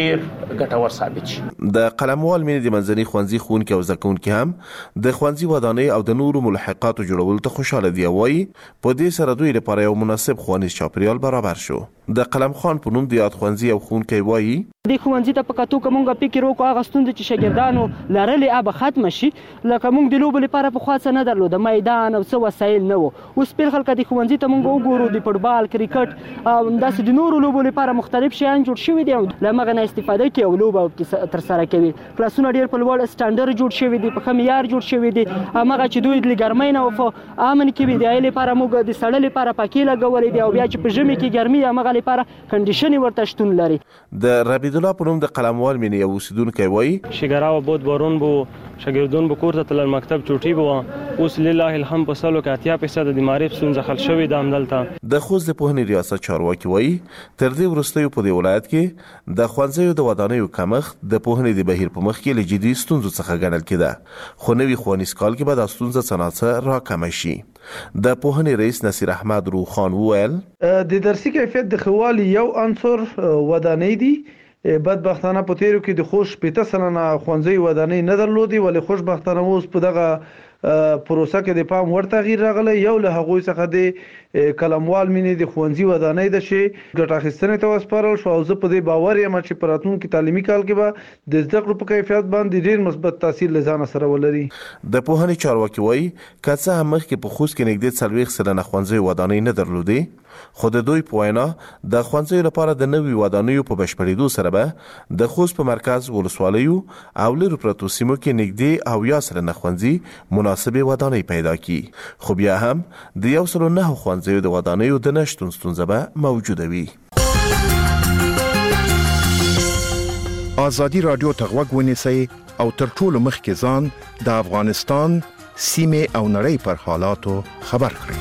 ګټور ثابت شي. د قلموال مینې د منځني ښوونځي ښوونکي او زده کوونکي هم د ښوونځي ودانۍ او د نورو ملحقاتو جوړولو ته خوشاله دي. وایي په دې سره دوی لپاره یو مناسب ښوونیز چاپیریال برابر شو. د قلم خان په نوم د یاد ښوونځي یو ښوونکی وایي د ښوونځي ته په کتو که مونږ فکر وکړو هغه ستونزې چې شاګردانو لرلې هغه ختمه شي. لکه مونږ د لوبو لپاره پخوا څه نه درلوده، میدان او څه وسایل نه وو. اوس بالخلکه د ښوونځي ته مونږ وګورو د فوټبال، کرکټ او همداسې د نورو لوبو لپاره مختلف شیان جوړ شوي دي او له هغه نه استفاده کوي او لوبه ترسره کوي. کلاسونه ډېر په لوړ سټانډرډ جوړ شوي دي، په ښه معیار جوړ شوي دي. هماغه چې دوی د ګرمۍ نه په امن کې وي د هغې لپاره موږ د سړه لپاره پکې لګولې دي او بیا چې په ژمي کې ګرمي هماغه لپاره کنډیشنې ورته شتون لري. د ربیع الله په نوم د قلموال مینې یو اوسیدونکی وایي شګرا و بود بارون بو شاګردون به کور ته تلل، مکتب چوټي بو. اوس لله الحمد په سلو کې 80% د معرف ستونزه حل شوې ده همدلته. د خوست د پوهنې ریاست چارواکي وایي تر دې وروستیو په دې ولایت کې د ښوونځیو د ودانیو کمښت د پوهنې د بهیر په مخ کې له جدي ستونزو څخه ګڼل کېده، خو نوي ښوونیز کال کې به دا ستونزه څه ناڅه راکمه شي. د پوهنې رئیس نصیر احمد روخان وویل د درسي کیفیت د ښه والي یو عنصر ودانۍ دي. بدبختانه په تیرو کې د خوش 50% ښوونځي ودانۍ نه درلودي، ولې خوشبختانه اوس په دغه پروسه کې د پام وړ تغییر راغلی. یو له هغوی څخه د قلموال مینې د ښوونځي ودانۍ ده چې ګټه اخیستنې ته وسپارل شو او زه په دې باور یم چې په راتلونکي تعلیمي کال کې به د زده کړو په کیفیت باندې ډېر مثبت تاثیر له ځانه سره ولري. د پوهنې چارواکي وایي که څه هم مخکې په خوست کې نږدې 40% ښوونځي ودانۍ نه درلودې، خو د دوی په وینا د ښوونځیو لپاره د نوي ودانیو په بشپړېدو سره به د خوست په مرکز ولسوالیو او لرو پرتو سیمو کې نږدې او یا سلنه ښوونځي مناسبې ودانۍ پیدا کی. خو بیا هم د 109 ښوونځیو د ودانیو د نشتون ستونزه به موجوده وي. ازادي رادیو ته غوږ ونیسئ او تر ټولو مخکې ځان د افغانستان سیمې او نړۍ پر حالاتو خبر کړئ.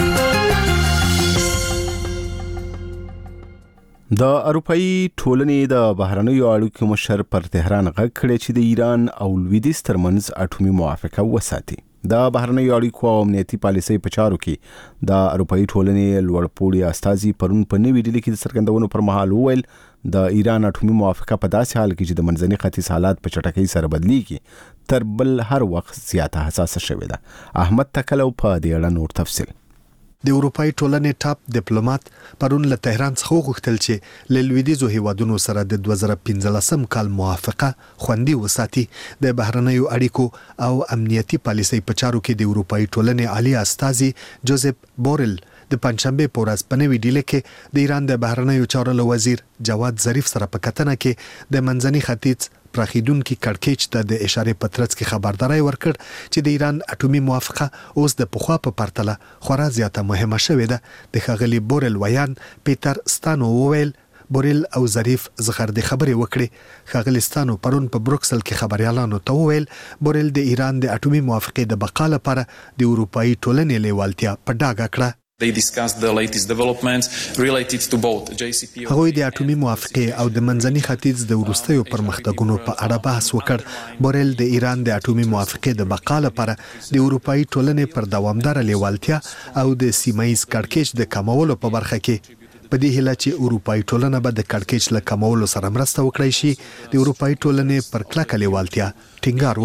د اروپאי ټولنې د بهرنیو اړیکو مشر پر تهران غږ کړی چې د ایران او لویدیځ ترمنځ اټومي موافقه وساتي. د بهرنیو اړیکو او امنیتي پالیسۍ په چارو کې د اروپאי ټولنې لوړپوړي استازي پرون په نوې ډیلي کې د څرګندونو پر مهال وویل د ایران اټومي موافقه په داسې حال کې چې د منځني ختیځ حالات په چټکۍ سره بدلیږي تر بل هر وخت زیاته حساسه شوې ده. احمد تکلو په دې اړه نور تفصیل. د اروپאי ټولنې ټاپ ډیپلوماټ پرون له تهران څخه غوښتل چې له لویدیځو هیوادونو سره د 2015 کال موافقه خوندي وساتي. د بهرنیو اړیکو او امنیتي پالیسۍ په چارو کې د اروپאי ټولنې عالی استازي جوزف بورل د پنځشنبه په ورځ په نوې ډیلي کې د ایران د بهرنیو چارو وزیر جواد ظریف سره په کتنه کې د منځني ختیځ پراخیدونکو کړکېچ ته د اشاره پترڅ کې خبرداري ورکړ چې د ایران اټومي موافقه اوس د پخوا په پرتله خورا زیاته مهمه شوې ده. د ښاغلي بورل ویان پیټر ستانو وویل بورل او ظریف زغر د خبرې وکړي. ښاغلي ستانو پرون په بروکسل کې خبريالانو ته وویل بورل د ایران د اټومي موافقې د بقا لپاره د اروپאי ټولنې لیوالتیا په ډاګه کړه. هغوی د اټومي موافقې او د منځني ختیځ د وروستیو پرمختګونو په اړه بحث وکړ. بورل د ایران د اټومي موافقې د بقا لپاره د اروپאי ټولنې پر دوامدار لیوالتیا او د سیمایي کړکېچ د کمولو په برخه کې په دې هیله چې اروپאי ټولنه به د کړکېچ له کمولو سره مرسته وکړي شي د اروپאי ټولنې پر کلکه لیوالتیا ټینګار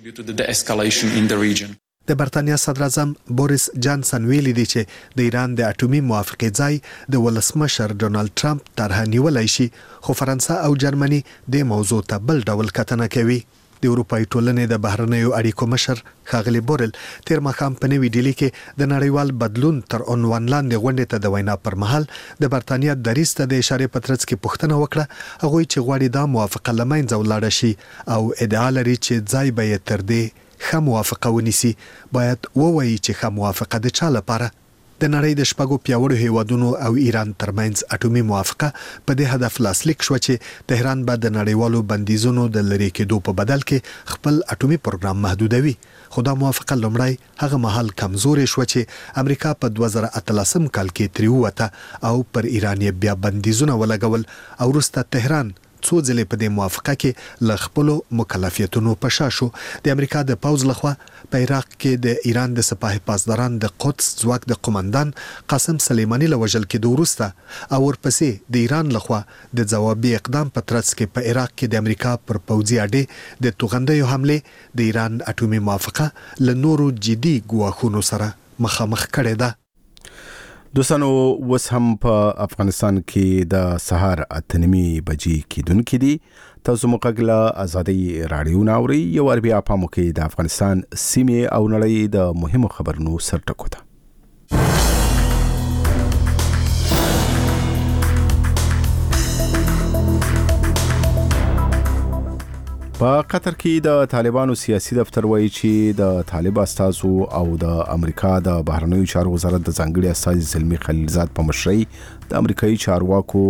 وکړ. د برتانیا صدر اعظم بوریس جانسن ویلي دی چې د ایران د اټومي موافقې ځای د ولسمشر ډونالد ټرمپ طرح نیولای شي، خو فرانسه او جرمني د موضوع ته بل ډول کتنه کوي. د اروپאי ټولنې د بهرنیو اړیکو مشر ښاغلي بورل تیر ماښام په نوې ډیلي کې د نړیوال بدلون تر عنوان لاندې غونډې ته د وینا پر مهال د برتانیا دریځ ته د اشاره پترڅ کې پوښتنه وکړه. هغوی چې غواړي دا موافقه له منځه ولاړه شي او ادعا لري چې ځای به یې تر دې ښه موافقه ونیسي، باید ووایي چې ښه موافقه د چا لپاره. د نړۍ د شپږو پیاوړو هیوادونو او ایران ترمنځ اټومي موافقه په دې هدف لاسلیک شو چې تهران به د نړیوالو بندیزونو د لرې کېدو په بدل کې خپل اټومي پروګرام محدودوي. خو دا موافقه لومړی هغه مهال کمزورې شو چې امریکا په 2013 کال کې ترې ووته او پر ایران بیا بندیزونه ولګول او وروسته تهران څو ځلې په دې موافقه کې ل خپل مکلفیتونو په شا شو. د امریکا د پوز لخوا په عراق کې د ایران د سپاه پاسداران د قدس ځواک د قومندان قاسم سلیمانی له وژل کېدو وروسته او ورپسې د ایران لخوا د ځوابي اقدام په ترڅ کې په عراق کې د امریکا پر پوځي اډې د توغندیو حمله د ایران اټومي موافقه له نورو جدي ګواښونو سره مخامخ کړې ده. دوستانو وس هم په افغانستان کې د سهار 8:30 بجې کېدونکې دي. تاسو مقګله ازادي رادیو ناوري یو بیا په مو کې د افغانستان سیمې او نړۍ د مهمو خبرونو سرټکو ده. په قطر کې د طالبانو سیاسي دفتر وایي چې د طالب استازو او د امریکا د بهرنیو چارو وزارت د ځانګړي استازي زلمی خلیلزاد په مشرۍ د امریکایي چارواکو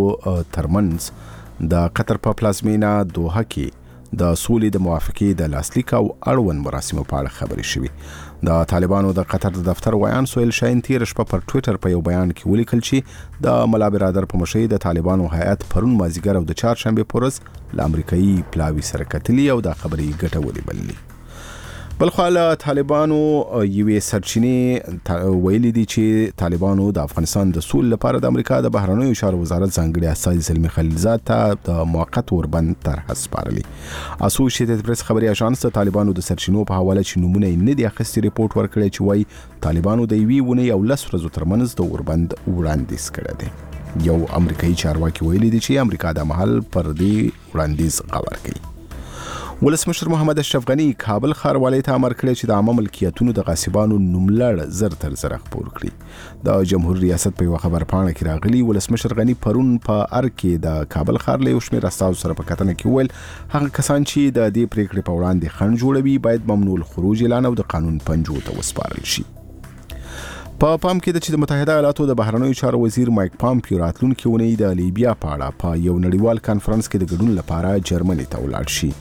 ترمنځ د قطر په پلازمینه دوحه کې د سولې د موافقې د لاسلیک او اړوند مراسمو په اړه خبرې شوې. د طالبانو د قطر د دفتر ویان سویل شاهین تیر شپه پر ټوئیټر په یو بیان کې ولیکل چې د ملا برادر په مشرۍ د طالبانو هیئت پرون مازیګر او د چهارشنبه په ورځ له امریکایي پلاوي سره کتلي او د خبرې ګټورې بللي. بلخو له طالبانو یوې سرچینې ویلي دي چې طالبانو د افغانستان د سولې لپاره د امریکا د بهرنیو چارو وزارت ځانګړي استازي زلمی خلیلزاد ته د موقت وربند طرح سپارلي. اسوسییټډ پریس خبري اژانس د طالبانو د سرچینو په حواله چې نمونه یې نه دی اخیستي ریپورت ورکړی چې وایي طالبانو د یوې ونې او 10 ورځو ترمنځ د وربند وړاندیز کړی دی. یو امریکایي چارواکي ویلي دي چې امریکا د محل پر دې وړاندیز غور کوي. ولسمشر محمد اشرف غنی کابل ښاروالۍ ته امر کړی چې د عامه ملکیتونو د غاصبانو نوملړ زر تر زر خپور کړي. د جمهوریت ریاست په خبر پاڼه کې راغلی ولسمشر غنی پرون په ار کې د کابل ښار له شمیر استازو سره په کتنه کې ویل هغه کسان چې د دې پریکړې په وړاندې خنډ جوړوي باید ممنوع الخروج اعلان او د قانون پنجو ته وسپارل شي. په پام کې د چې د متحده ایالاتو د بهرنیو چارو وزیر مایک پامپیو راتلونکي اونۍ د لیبیا په اړه په یو نړیوال کانفرنس کې د ګډون لپاره جرمني ته ولاړ شي.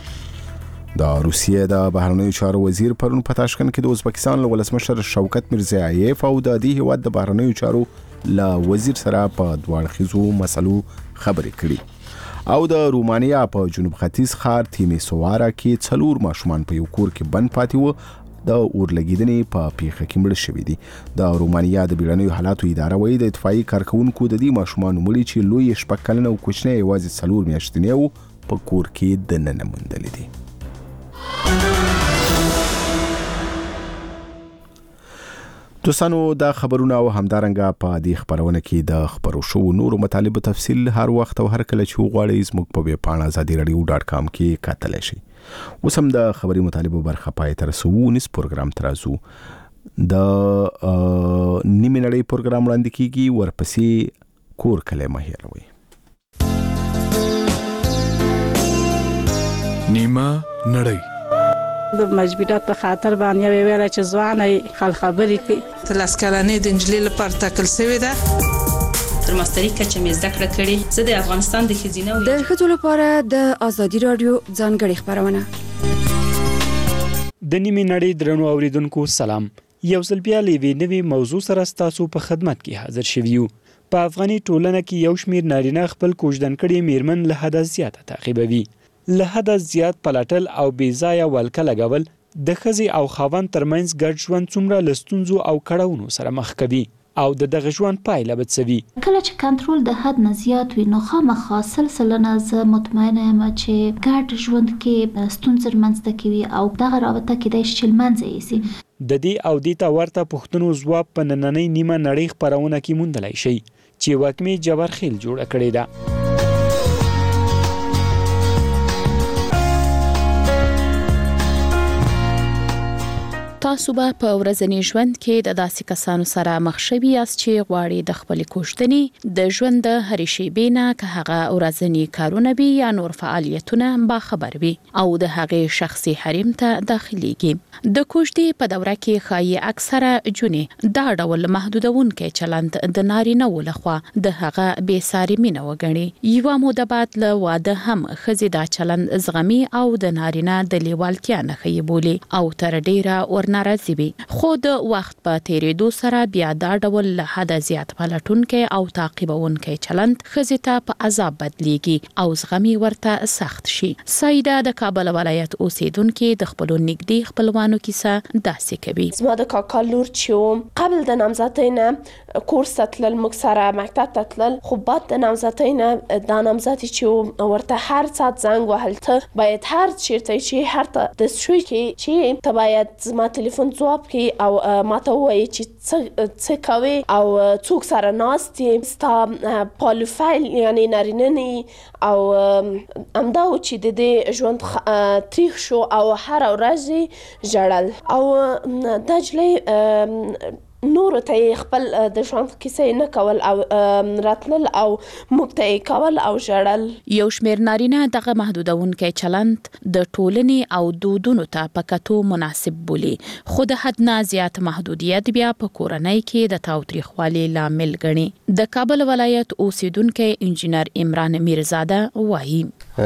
د روسیې د بهرنیو چارو وزیر پرون په تاشکند کې د ازبکستان له ولسمشر شوکت میرزیایف او د دې هیواد د بهرنیو چارو له وزیر سره په دواړخیزو مسلو خبرې کړي او د رومانیا په جنوب ختیځ ښار تیمیسوارا کې 4 ماشومان په یو کور کې بند پاتې وو د اورلګیدنې په پیښه کې مړه شوي دي. د رومانیا د بیړنیو حالاتو اداره وایي د اطفائي کارکونکو د دې ماشومانو مړي چې لوی شپږ کلنه او کوچنی یوازې 4 میاشتنی وو په کور کې دننه موندلي دي. دوستانو دا خبرونه او همدارنګه په دې خبرونه کې د خبرو شو نورو مطالب تفصیل هر وخت او هر کله چې غواړئ زموږ په ویب پاڼه azadiradio.com کې کتلی شئ. اوس هم د خبري مطالبو برخه پای تر رسو نس پروګرام ترازو د نیمه نړۍ پروګرام وړاندې کیږي ورپسې کور کلمه هیروي. نیمه نړۍ د مجبورات په خاطر باندې ویل چې ځواني خل خبرې کوي تل اسکلانې د انجلي لپاره تکل شوی ده تر ماستری کچه مې زده کړه کړې. زه د افغانستان د خزینه د ښځو لپاره د ازادي رادیو ځانګړي خبرونه. د نیمه نړۍ درنو اوریدونکو سلام. یو ځل بیا لوي نوې موضوع سره تاسو په خدمت کې حاضر شویو. په افغاني ټولنه کې یو شمیر نارینه خپل کوژدن کړي میرمن له حد زیاته تعقیبوي. له حد زیات پلاټل او بیځایه ولکه لګول د ښځې او خاوند ترمنځ ګډ ژوند څومره له ستونزو او کړاوونو سره مخ کوي او د دغه ژوند پایله به څه وي. کله چې کنټرول د حد نه زیات وي نو خامخا سلسله زه مطمئنه یم چې ګډ ژوند کې ستونزې رامنځته کوي او دغه رابطه کیدای شي له منځه یوسي. د دې او دې ته ورته پوښتنو ځواب په نننۍ نیمه نړۍ خپرونه کې موندلی شي چې وکمې جبر خیل جوړه کړې ده. تاسو به په ورځني ژوند کې د داسې کسانو سره مخ شوي یاست چې غواړي د خپل کوښتنې د ژوند د هرې شیبې نه که هغه ورځني کارونه وي یا نور فعالیتونه باخبر وي او د هغې شخصي حریم ته داخليږي. د کوښتې په دوره کې ښایي اکثره جونې دا ډول محدودونکی چلند د نارینه‌و لخوا د هغه بېساري مینه وګڼي. یوه موده بعد له واده هم ښځې دا چلند زغمي او د نارینه د لیوالتیا نښې بولي او تر ډیره ناراضي وي خو د وخت په تیریدو سره بیا دا ډول له حد زیات پلټونکي او تعقیبونکي چلند ښځې ته په عذاب بدلیږي او زغمي ورته سخت شي. سایده د کابل ولایت اوسیدونکي د خپل نږدې خپلوانو کیسه داسې کوي. زما د کاکا لور چې قبل د نامزدۍ نه کورس ته تلل، موږ سره مکتب ته تلل، خو بعد د نامزدۍ نه دا نامزد چې ورته هر ساعت زنګ وهل، ته باید هر چیرته چې هر ته د شوي چې ته باید زما تلیفون ځواب کړي او ماته ووایي چې څه کوي او څوک سره ناست یې، ستا پالوفایل یعنی نارینه او همدا و چې د دې ژوند تریخ شو او هر ورځ ژړل او دا جلۍ نور ته خپل د ژوند کیسې نه کول او راتلل او موږ ته کول او ژړل. یو شمېر نارینه دغه محدودونکي چلند د ټولنې او دودونو ته په کتو مناسب بولي، خو د حد نه زیات محدودیت بیا په کورنۍ کې د تاوتریخوالي لامل ګڼي. د کابل ولایت اوسیدونکي انجینر عمران میرزاده وایي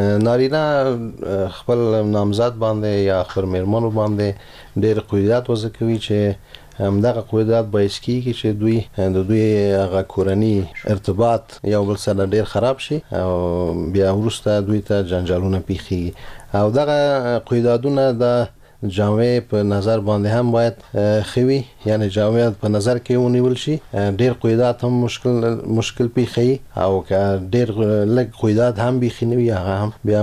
نارینه خپل نامزد باندې یا خپل میرمنو باندې ډېر قیودات وضع کوي چې همدغه قیودات باعث کیږي چې دوی هغه کورنی ارتباط یو بل سره ډیر خراب شي او بیا وروسته دوی ته جنجالونه پیښیږي او دغه قیوداتونه د جامعه په نظر باندې هم باید خوي، یعنی جامعه په نظر کې ونیول شي. ډیر قیودات هم مشکل پیښي او که ډیر لږ قیودات هم بيخنوي هغه هم بیا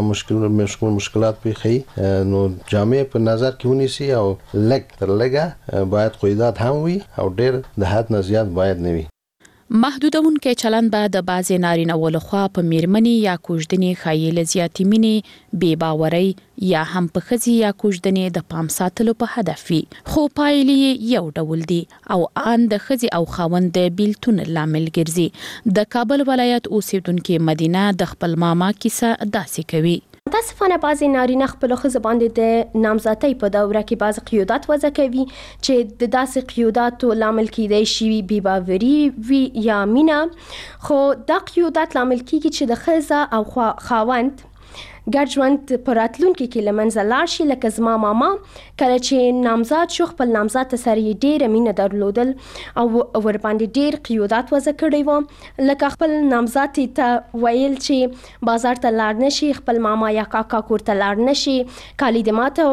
مشکلات پیښي، نو جامعه په نظر کې ونیسي او لږ تر لږه باید قیودات هم وي او ډیر د حد نه زیات باید نه وي. محدودونکي چلند به د بعضې نارینه‌و لخوا په میرمنې یا کوژدنې ښایي له زیاتې مینې، بې باورۍ یا هم په ښځې یا کوژدنې د پام ساتلو په هدف وي، خو پایلې یې یو ډول دي او ان د ښځې او خاوند د بیلتون لامل ګرځي. د کابل ولایت اوسیدونکي مدینه د خپل ماما کیسه داسې کوي. متاسفانه بعضی نارینه خپل ښځو باندې د نامزدۍ په دوره کې بعض قیودات وضع کوي چې د داسې قیوداتو لامل کیدای شي بې باوري وي یا مینه، خو دا قیودات لامل کیږي چې د ښځه او خاوند ګډ ژوند په راتلونکي کې له منځه لاړ شي. لکه زما ماما کله چې نامزاد شو، خپل نامزاد ته سره یې ډېره مینه درلودل او ورباندې ډېر قیودات وضع کړی و، لکه خپل نامزاد ته ویل چې بازار ته لاړ نه شي، خپل ماما یا کاکا کور ته لاړ نه شي، کالي د ماته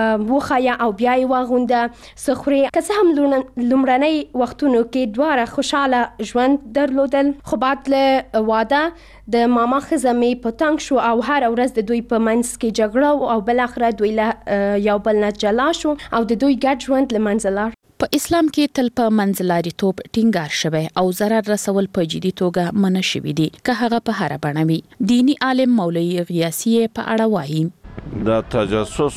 وښایه او بیا یې واغونده، څه خورې. که څه هم لومړنۍ وختونو کې دواړه خوشحاله ژوند درلودل، خو بعد له واده د ماما ښځه مې په تنګ شو او هر ورځ د دوی په منځ کې جګړه او بالاخره دوی له یو بل نه جلا شو او د دوی ګډ ژوند له منځه لاړ. په اسلام کې تل په منځلاریتوب ټینګار شوی او ضرر رسول په جدي توګه منع شوی دي، که هغه په هر بڼه وي. دینی عالم مولوی غیاثی په اړه وایي دا تجسس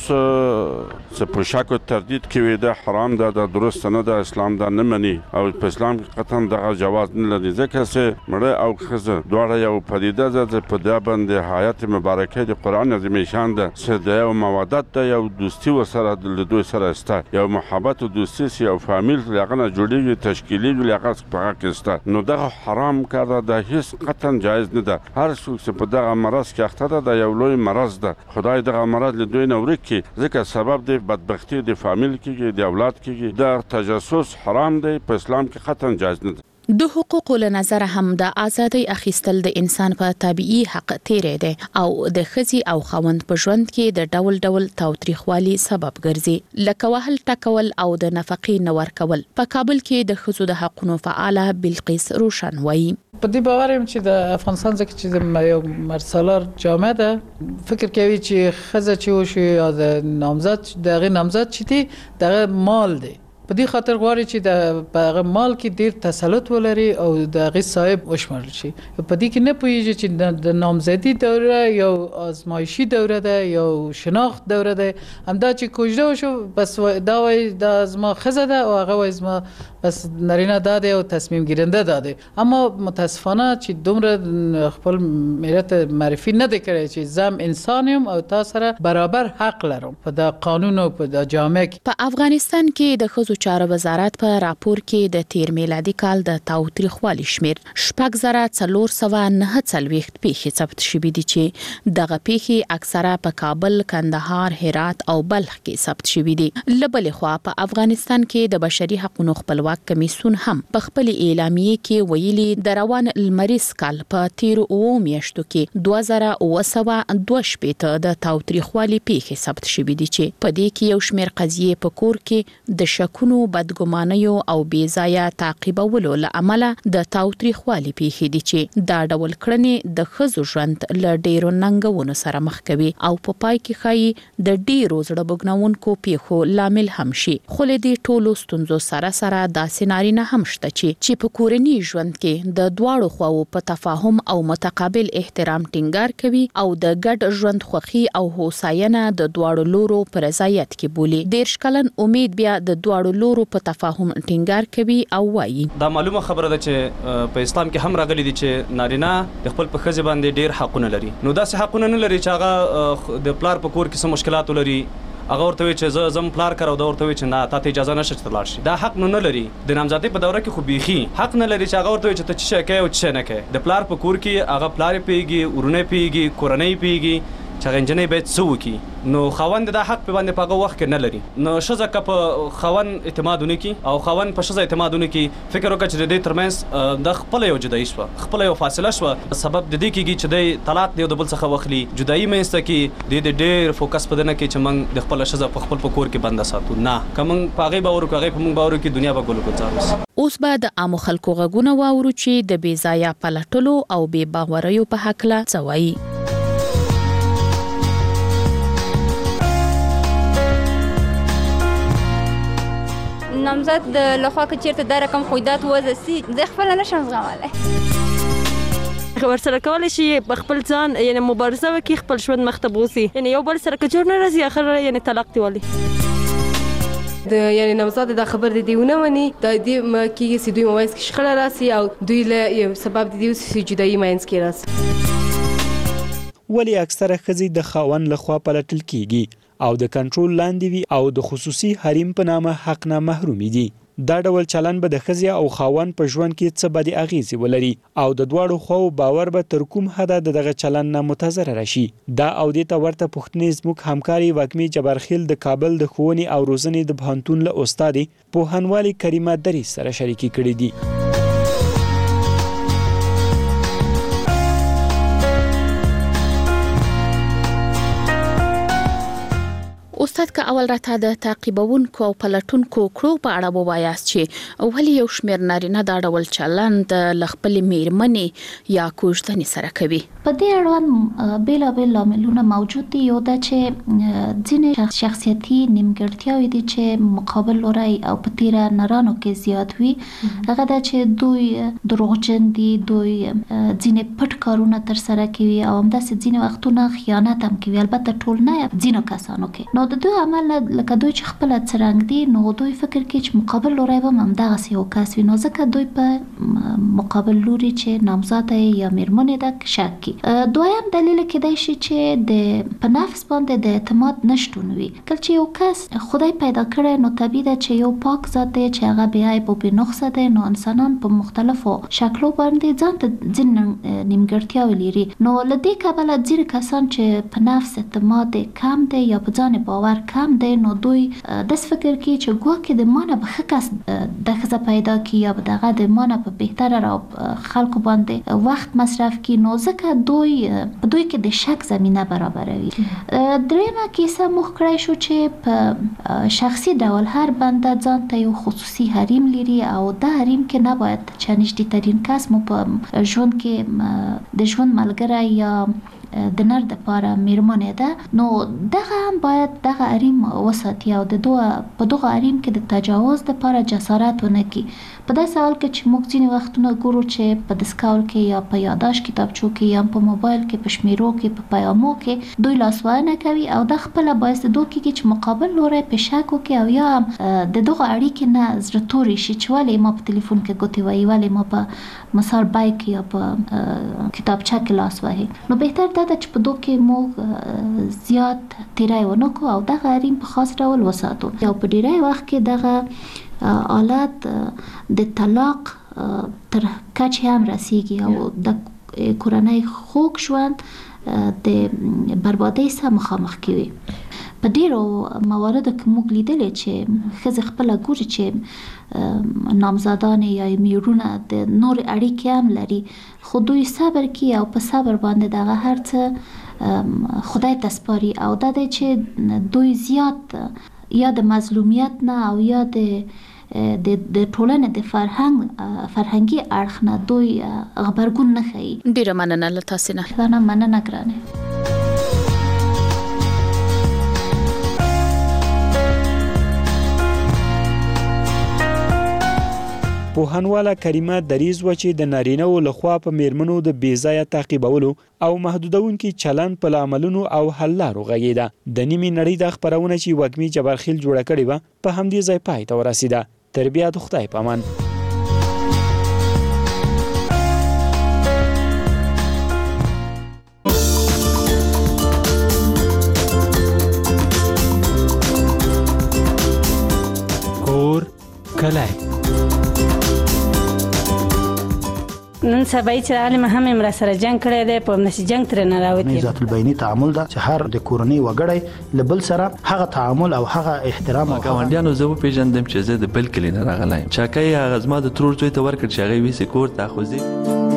څه په شک او تردید کې وي، دا حرام ده، دا درست نه ده، اسلام دا نه مني او په اسلام کې قطعا دغه جواز نه لري، ځکه چې مړه او ښځه دواړه یو پدیده ده چې په دا باندې حیات مبارکه د قرآن عظیم شان ده چې د یو موادت ده، یو دوستي ورسره له دوی سره شته، یو محبت او دوستي چې یو فامیل هغه نه جوړېږي، تشکیلېږي، هغه په هغه کې شته. نو دغه حرام کار ده، دا هېڅ قطعا جایز نه ده. هر څوک چې په دغه مرض کې اخته ده، دا یو لوی مرض ده، خدای دغه مرض له دوی نه ورک کړي، ځکه سبب د بدبختي د فامیل کېږي، د اولاد کېږي. دا تجسس حرام دی، په اسلام کې قطعا جایز نه ده. د حقوقو له نظر هم د ازادۍ اخیستل د انسان په طبيعي حق تیری دی او د ښځې او خاوند په ژوند کې د ډول ډول تاوتریخوالي سبب ګرځي، لکه وهل ټکول او د نفقې نه ورکول. په کابل کې د ښځو د حقوقو فعاله بلقیس روشن وایي په دې باور یم چې د افغانستان ځکه چې یو مرسالار جامعه ده، فکر کوي چې ښځه چې وشي یا د نامزد دغه نامزد چې دی دغه مال دی، په دې خاطر غواړي چې د هغه مال کې ډیر تسلط ولري او د هغه صاحب وشمارل شي. په دې کې نه پوهیږي چې د نامزدي دوره یو آزمایشي دوره ده، یو شناخت دوره ده، همدا چې کوژده وشو بس دا وایي دا زما ښځه ده او هغه وایي زما بس نارینه داده او تصمیم گیرنده داده. اما متاسفانه چې دومره خپل ملت معرفي نه دی کړی چې زم انسانم او تاسو سره برابر حق لرم په د قانون او په د جامعه کې. په افغانستان کې د ښځو اساسو چارو وزارت په راپور کې د تیر میلادي کال د تاوتریخوالي شمیر 6449 پیښې ثبت شوې دي چې دغه پیښې اکثره په کابل، کندهار، هرات او بلخ کې ثبت شوې دي. لبل خو په افغانستان کې د بشري حقوقو خپلواک کمیسیون هم په خپل اعلامیه کې ویلي د روان لمریز کال په تیر میاشتو کې 2922 د تاوتریخوالي پیښې ثبت شوې دي چې په دې کې یو شمېر قضیې په کور کې د شکونو، بدګمانیو او بې ځایه تعقیبولو له امله د تاوتریخوالي پیښې دي چې دا ډول کړنې د ښځو ژوند له ډېرو ننګونو سره مخ کوي او په پای کې ښایي د ډېرو زړه بوږنونکو پیښو لامل هم شي. خو له دې ټولو ستونزو سره داسې نارینه هم شته چې په کورني ژوند کې د دواړو خواو په تفاهم او متقابل احترام ټینګار کوي او د ګډ ژوند خوښي او هوساینه د دواړو لورو پر رضایت کې بولي. 10 کلن امید بیا د دواړو لورو په تفاهم ټینګار کوي او وایي دا معلومه خبره ده چې په اسلام کې هم راغلي دي چې نارینه د خپل په ښځې باندې ډیر حقونه لري. نو داسې حقونه نه لري چې هغه د پلار په کور کې څه مشکلات لري هغه ورته وی چې زم پلار کړو دا ورته وی چې نه تاسو اجازه نشته چې لاړ شي. دا حق نه لري. د نامزادۍ په دوره کې خو بيخي حق نه لري چې هغه ورته وی چې ته څه کوي او څه نه کوي. د پلار په کور کې هغه پلار پیږي، ورونه پیږي، کورنۍ پیږي چې غنجنې باید څه وکړي. نو خاوند دا حق په باندې په وخت کې نه لري. نو ښځه که په خاوند اعتمادونه کی او خاوند په ښځه اعتمادونه کی فکر وکړي چې د دې ترمنځ د خپل یو جدایي شو، خپل یو فاصله شو، سبب د دې کېږي چې د طلاق دی د بل څخه واخلي، جدایي مېنسته کې د ډېر فوکس پدنه کې چې موږ د خپل ښځه په خپل کور کې بنده ساتو. نه کوم پاغي باور کوي په موږ باور کې دنیا به ګل ګزاروس. اوس به د عامو خلکو غږونه واورو چې د بې ځایه پلټلو او بې باوریو په حق لا څه وایي. نامزد د لخوا که چیرته دا رقم خویدات وزه سي زه خپل نشم زغملی. ورسره کولی شي په خپل ځان یعنی مبارزه وکړي، خپل ژوند مخته بوځي، یعنی یو بل سره که جوړ نه راځي اخر یعنی طلاق دی ولي د یعنی نامزد د خبر د دیونه ونی د دې کېږي چې دوی موایس کې شخړه راسي او دوی له سبب د دې چې جدایي ماینس کې راسي. ولی اکثره ښځې د خاوند لخوا پلټل کیږي او د کنټرول لاندې وي او د خصوصي حریم په نامه حق نه محرومي دي. دا ډول چلن به د ښځې او خاوند په ژوند کې څه بدې اغیزې ولري او د دواړو خواو باور به تر کوم حده دغه چلن نه متضرره شي. دا او دې ته ورته پوښتنې زموږ همکاري وږمې جبارخیل د کابل د ښوونې او روزنې د پوهنتون له استادې پوهنوالې کریمه دریس سره شریکې کړې دي. استاد که اول راته د تعقیبونکو او پلټونکو کړو په اړه ووایاست چې ولې یو شمېر نارینه دا ډول چلند له خپلې میرمنې یا کوژدنې سره کوي؟ په دې اړوند بېلابېل لاملونه موجود دي. یو دا چې ځینې شخصیتي نیمګړتیاوې دي چې مقابل لوری او په تیره نرانو کې زیات وي. هغه دا چې دوی دروغجن دي، دوی ځینې پټ کارونه ترسره کوي او همداسې ځینې وختونه خیانت هم کوي، البته ټول نه، ځینو کسانو کې. نو د دوی عمل لکه دوی چې خپل څرنګ دي نو دوی فکر کوي چې مقابل لوری به همدغسې یو کس وي، نو ځکه دوی په مقابل لوري چې نامزاده یا میرمنې ده شک کوي. دویم دلیل کېدای شي چې په نفس باندې د اعتماد نشتون وي. کله چې یو کس خدای پیدا کړی نو طبیعي ده چې یو پاک ذات دی چې هغه بې عیب او بې نقصه دی. نو انسانان په مختلفو شکلو باندې ځان ته ځینې نیمګړتیاوې لري. نو له دې کبله ځینې کسان چې په نفس اعتماد کم دی یا په ځان باور کم دی نو دوی داسې فکر کوي چې ګواکې د مانه به ښه کس د ښځه پیدا کړي یا به دغه د مانه په بهتره را خلکو باندې وخت مصرف کړي، نو ځکه دوی کې د شک زمینه برابروي. دریمه کیسه موږ کړی شو چې په شخصي ډول هر بنده ځان ته یو خصوصي حریم لري او دا حریم کې نباید چې نږدې ترین کس مو په ژوند کې د ژوند ملګری یا د نر د پاره میرمنې ده، نو دغه هم باید دغه حریم وساتي او په دغه حریم کې د تجاوز د پاره جسارت ونه کړي. په داسې حال کې چې موږ ځینې وختونه ګورو چې په دسکاول کې یا په یاداشت کتابچو کې یا په موبایل کې په شمیرو کې په پیامو کې دوی لاسوهنه کوي او د خپله باعث د دوی کېږي چې مقابل لوری په شک وکړي او یا هم د دغه اړیکې نه زړه تورې شي چې ولې ما په تلیفون کې ګوتې وهي، ولې ما په مثال بایک یا په کتابچه کې لاس وهي. نو بهتر ده دا چې په دوه کې موږ زیات تیرای ونه کو او دا غریم په خاص ډول وساتو او په ډیری وخت کې دغه حالت د طلاق تر کچې هم رسیږي او د کورنۍ خوږ ژوند د بربادۍ سره مخامخ کیږي. په ډیرو مواردو کې موږ لیدلې چې ښځې خپله ګوري چې نامزادانې یا میړونه د نور اړیکې هم لري خو دوی صبر کوي او په صبر باندې دغه هر څه خدای ته سپاري او دا دی چې دوی زیات یا د مظلومیت نه او یا د ټولنې د فرهنګي اړخ نه دوی غبرګون نه ښیي. ډیره مننه له تاسې نه. دا نه مننه ګرانه. پوهنواله کریمه دریز و چې د نارینه‌و لخوا په میرمنو د بېځایه تعقیبولو او محدودونکي چلن په عملونو او حل لارو غږېده. د نیمې نړۍ د خپرونه چې وږمې جبارخیل جوړه کړې وه په همدې ځای پای ته ورسېده. تر بیا د خدای په امان. کور کلی نن سبا چې عالم هم امر سره جنگ کړی دی په نشي جنگ تر نه راوتی. ذات البینی تعامل دا چې هر د کورنۍ وګړی لبل سره هغه تعامل او هغه احترام او ګاونډیانو زه په پیژندم چې زه د بل کلی نه راغلایم. چاکای هغه زما د ترور زوی ته ورکړ چې هغه ویسه کور ته خوځي.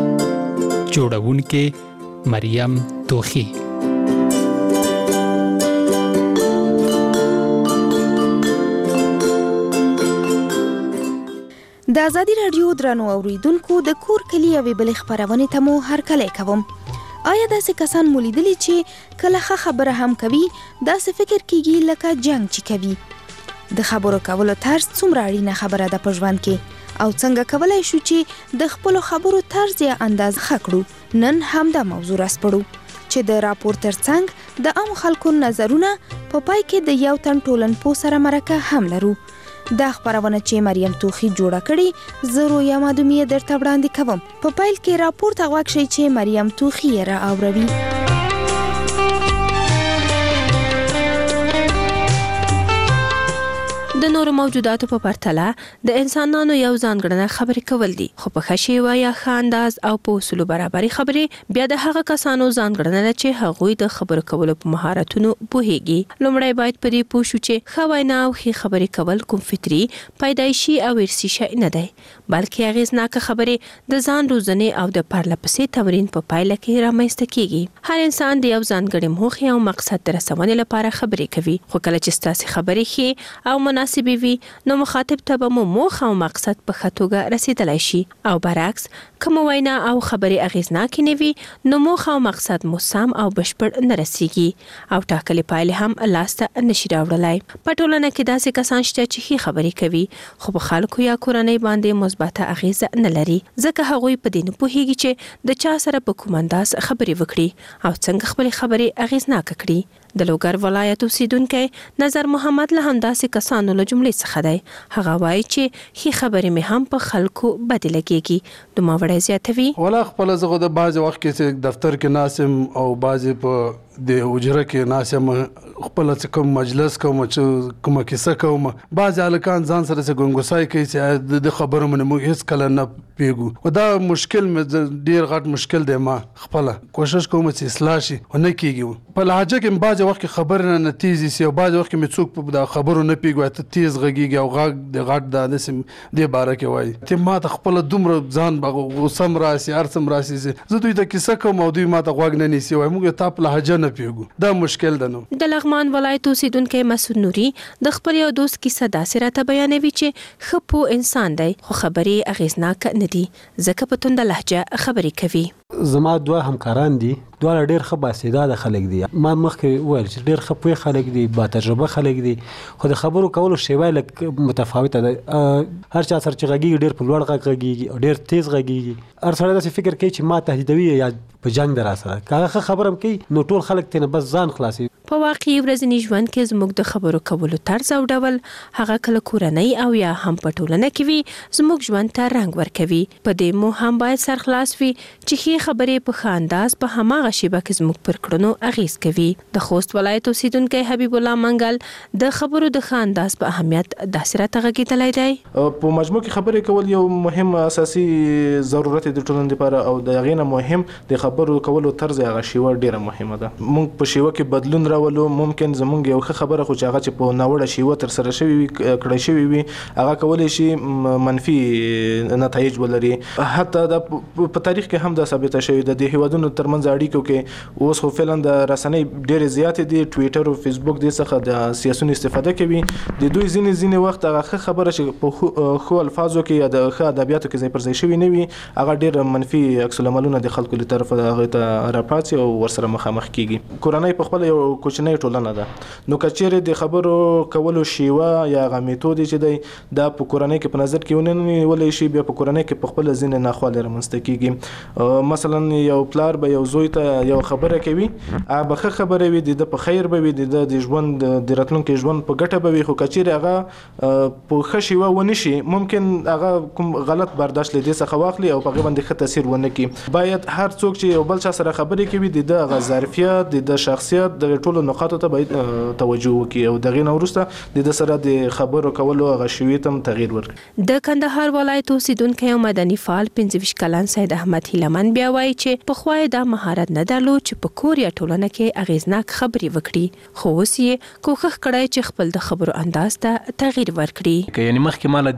جوړونکې مریم توخی. د ازادي رادیو درنو اوریدونکو د کور کلی او بل خبرونه ته مو هر کله کوم. آیا داسې کسان مولیدلی چې کله خبره هم کوي داسې فکر کیږي لکه جنگ چې کوي؟ د خبرو کولو طرز څومره اړینه خبره ده په ژوند کې او څنګه کولای شو چې د خپل خبرو طرز یا انداز خکړو؟ نن هم دا موضوع راسپړو چې د راپور ترڅنګ د عام خلکو نظرونه په پای کې د یو تن ټولنپوه سره مرکه هم لرو. دا خبرونه چې مریم توخی جوړه کړي زه رویا مادومیه درته وړاندې کوم. په پیل کې راپور ته غوږ شئ چې مریم توخی را اوروي. د نورو موجوداتو په پرتله د انسانانو یو ځانګړنه خبرې کول دي، خو په ښه شیوه یا ښه انداز او په اصولو برابرې خبرې بیا د هغه کسانو ځانګړنه ده چې هغوی د خبرو کولو په مهارتونو پوهیږي. لومړی باید په دې پوه شو چې ښه وینا او ښې خبرې کول کوم فطري، پیدایشي او ارثي شی نه دی، بلکې اغېزناکه خبرې د ځان روزنې او د پرله پسې تمرین په پایله کې رامنځته کیږي. هر انسان د یو ځانګړي موخې او مقصد د رسونې لپاره خبرې کوي، خو کله چې ستاسې خبرې ښې او مناسبې وي نو مخاطب ته به مو موخه او مقصد په ښه توګه رسیدلی شي، او برعکس کومه وینا او خبرې اغېزناکې نه وي نو موخه او مقصد مو سم او بشپړ نه رسیږي او ټاکلې پایلې هم لاسته نشي راوړلی. په ټولنه کې داسې کسان شته چې ښې خبرې کوي خو په خلکو یا کورنۍ باندې مثبته اغېزه نه لري، ځکه هغوی په دې نه پوهیږي چې د چا سره په کوم انداز خبرې وکړي او څنګه خپلې خبرې اغېزناکه کړي. د لوګر ولایت اوسیدونکی نظر محمد له همداسې کسانو له جملې څخه دی. هغه وایي چې ښې خبرې مې هم په خلکو بدې لګېږي. نوموړی زیاتوي: ولا خپله زه خو د بعضې وخت کې چې دفتر کې ناست یم او بعضې په د حجره کې ناست یم، خپله چې کوم مجلس کوم چې کومه کیسه کوم، بعضې هلکان ځان سره چې ګنګوسای کوي چې د خبرو مې موږ هېڅ کله نه پوهېږو. خو دا مشکل مې ډېر غټ مشکل دی. ما خپله کوشش کوم چې اصلاح شي خو نه کېږي. په لهجه کې بعضې وخت کې خبرې نه تیزې سي او بعضې وخت کې مې څوک په د خبرو نه پوهېږي ته تیز غږېږي او غږ د غټ دا داسې دې باره کې وایي چې ما ته خپله دومره ځان غوسه م راسي هر څه م راسي چې زه دوی ته کیسه کوم او دوی ما ته غوږ نه نیسي، وایي موږ تا په لهجه نه پوهېږو. دا مشکل ده. نو د لغمان ولایت اوسیدونکی مسعود نوري د خپل یو دوست کیسه داسې راته بیانوي چې ښه پوه انسان دی خو خبرې اغېزناکه نه دي ځکه په تنده لهجه خبرې کوي. زما دوه همکاران دي، دواړه ډېر ښه بااستعداده خلک دي. ما مخکې وویل چې ډېر ښه پوه خلک دي، با تجربه خلک دي، خو د خبرو کولو شیوه لږ متفاوته ده. هر چا سره چې غږېږي ډېر په لوړ غږ غږېږي او ډېر تیز غږېږي. هر سړی داسې فکر کوي چې ما تهدیدوي یا په جنګ ده راسره. که هغه ښه خبره هم کوي نو ټول خلک ترېنه بس ځان خلاصوي. په واقعي ورځني ژوند کې زموږ د خبرو کولو طرز او ډول هغه کله کورنۍ او یا هم په ټولنه کې وي زموږ ژوند ته رنګ ورکوي. په دې مو هم باید سرخلاص وي چې ښې خبرې په ښه انداز په هماغه شیبه کې زموږ پر کړنو اغیز کوي. د خوست ولایت اوسیدونکی حبیب الله منګل د خبرو د ښه انداز په اهمیت داسې راته غږېدلی دی. په مجموع کې خبرې کول یو مهم اساسي ضرورت د ټولنې لپاره او د هغې نه مهم د خبرو کولو طرز هغه شیوه ډیره مهمه ده. موږ په شیوه کې بدلون راولو. ممکن زموږ یو ښه خبره خو چې هغه چې په ناوړه شیوه ترسره شوې وي کړی شوې وي هغه کولی شي منفي نتایج ولري. حتی په تاریخ کې هم دا ثابته شوې ده. د هیوادونو ترمنځ اړیکو کې اوس خو فعلا د رسنۍ ډیرې زیاتې دي. ټویټر او فیسبوک دې څخه د سیاسیونو استفاده کوي. د دوی ځینې وخت هغه ښه خبره چې په خو الفاظو کې یا د ښه ادبیاتو کې ځای پر ځای شوي نه وي هغه ډېر منفي عکس العملونه د خلکو له طرفه هغې ته راپاڅي او ورسره مخامخ کیږي. کورنۍ په خپله یو کوچنۍ ټولنه ده نو که چیرې د خبرو کولو شیوه یا هغه میتود چې دی دا په کورنۍ کې په نظر کې ونه نیولی شي بیا په کورنۍ کې په خپله ځینې ناخوالې رامنځته کیږي. مثلا یو پلار به یو زوی ته یو خبره کوي هغه به ښه خبره وي د ده په خیر به وي د ژوند د راتلونکي ژوند په ګټه به وي. خو که چیرې هغه په ښه شیوه ونه شي ممکن هغه کوم غلط برداشت له دې څخه واخلي او په هغې باندې ښه تاثیر ونه کړي. باید هر څوک چې یو بل چا سره خبرې کوي د ده هغه ظرفیت د ده شخصیت د ټولو نقاطو ته باید توجه وکړي او د هغې نه وروسته د ده سره د خبرو کولو هغه شیوې ته هم تغییر ورکړي. د کندهار ولایت اوسیدونکی او مدني فعال 25 کلن سید احمد هیلمن بیا وایي چې پخوا یې دا مهارت نه درلود چې په کور یا ټولنه کې اغیزناک خبرې وکړي خو اوس یې کوښښ کړی چې خپل د خبرو انداز ته تغییر ورکړي. یعنی مخکې ما له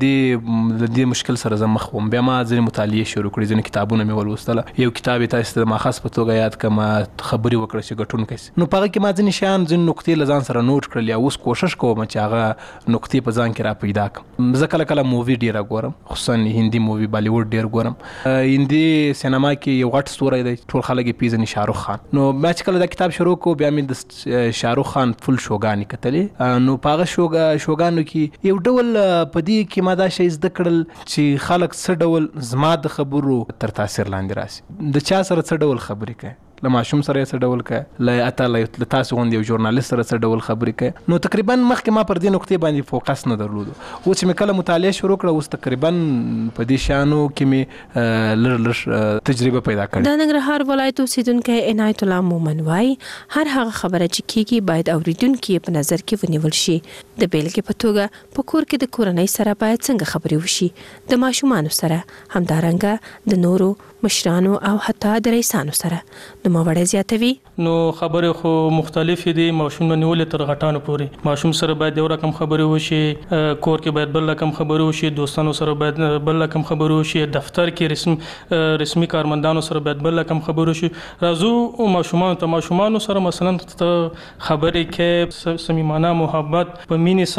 دې مشکل سره زه مخ وم بیا ما ځینې مطالعې شروع کړې ځینې کتابونه مې ولوستله. یو کتاب یې تاسو ته ماخص په توګه یاد کړم خبرې وکړه چې ګټونکی سي. نو په هغه کې ما ځینې شیان ځینې نقطې له ځان سره نوټ کړل یا اوس کوشش کوم چې هغه نقطې په ځان کې را پیدا کړم. زه کله کله مووي ډېره ګورم خصوصا هندي مووي بالیوډ ډېر ګورم. هندي سینما کې یو غټ ستوری دی ټول خلک یې پیژني شاهرخ خان. نو ما چې کله دا کتاب شروع کړو بیا مې د شاهرخ خان فل شوګانې کتلې. نو په هغه شوګانو کې یو ډول په دې کې ما دا شی زده کړل چې خلک څه ډول زما د خبرو تر تاثیر لاندې راسي. د چا سره څه ډول خبرې کوي له ماشوم سره څه ډول کوي له تاسو غوندې یو ژورنالیست سره څه ډول خبرې کوي. نو تقریبا مخکې ما پر دې نقطې باندې فوکس نه درلود. اوس چې مې کله مطالعه شروع کړه اوس تقریبا په دې شیانو کې مې لږ تجربه پیدا کړې. د ننګرهار ولایت اوسیدونکی عنایت الله مومن وایي هر هغه خبره چې کیږي باید اوریدونکي په نظر کې ونیول شي. د بیلګې په توګه په کور کې د کورنۍ سره باید څنګه خبرې وشي د ماشومانو سره همدارنګه د نورو مشرانو او حتی د رئیسانو سره. نوموړی زیاتوي نو خبرې خو مختلفې دي ماشوم نیولې تر غټانو پورې. ماشوم سره باید یو رقم خبرې وشي کور کې باید بل رقم خبرې وشي دوستانو سره باید بل رقم خبرې وشي دفتر کې رسمي کارمندانو سره باید بل رقم خبرې وشي. راځو ماشومانو سره مثلا خبرې کې صمیمانه محبت په مینې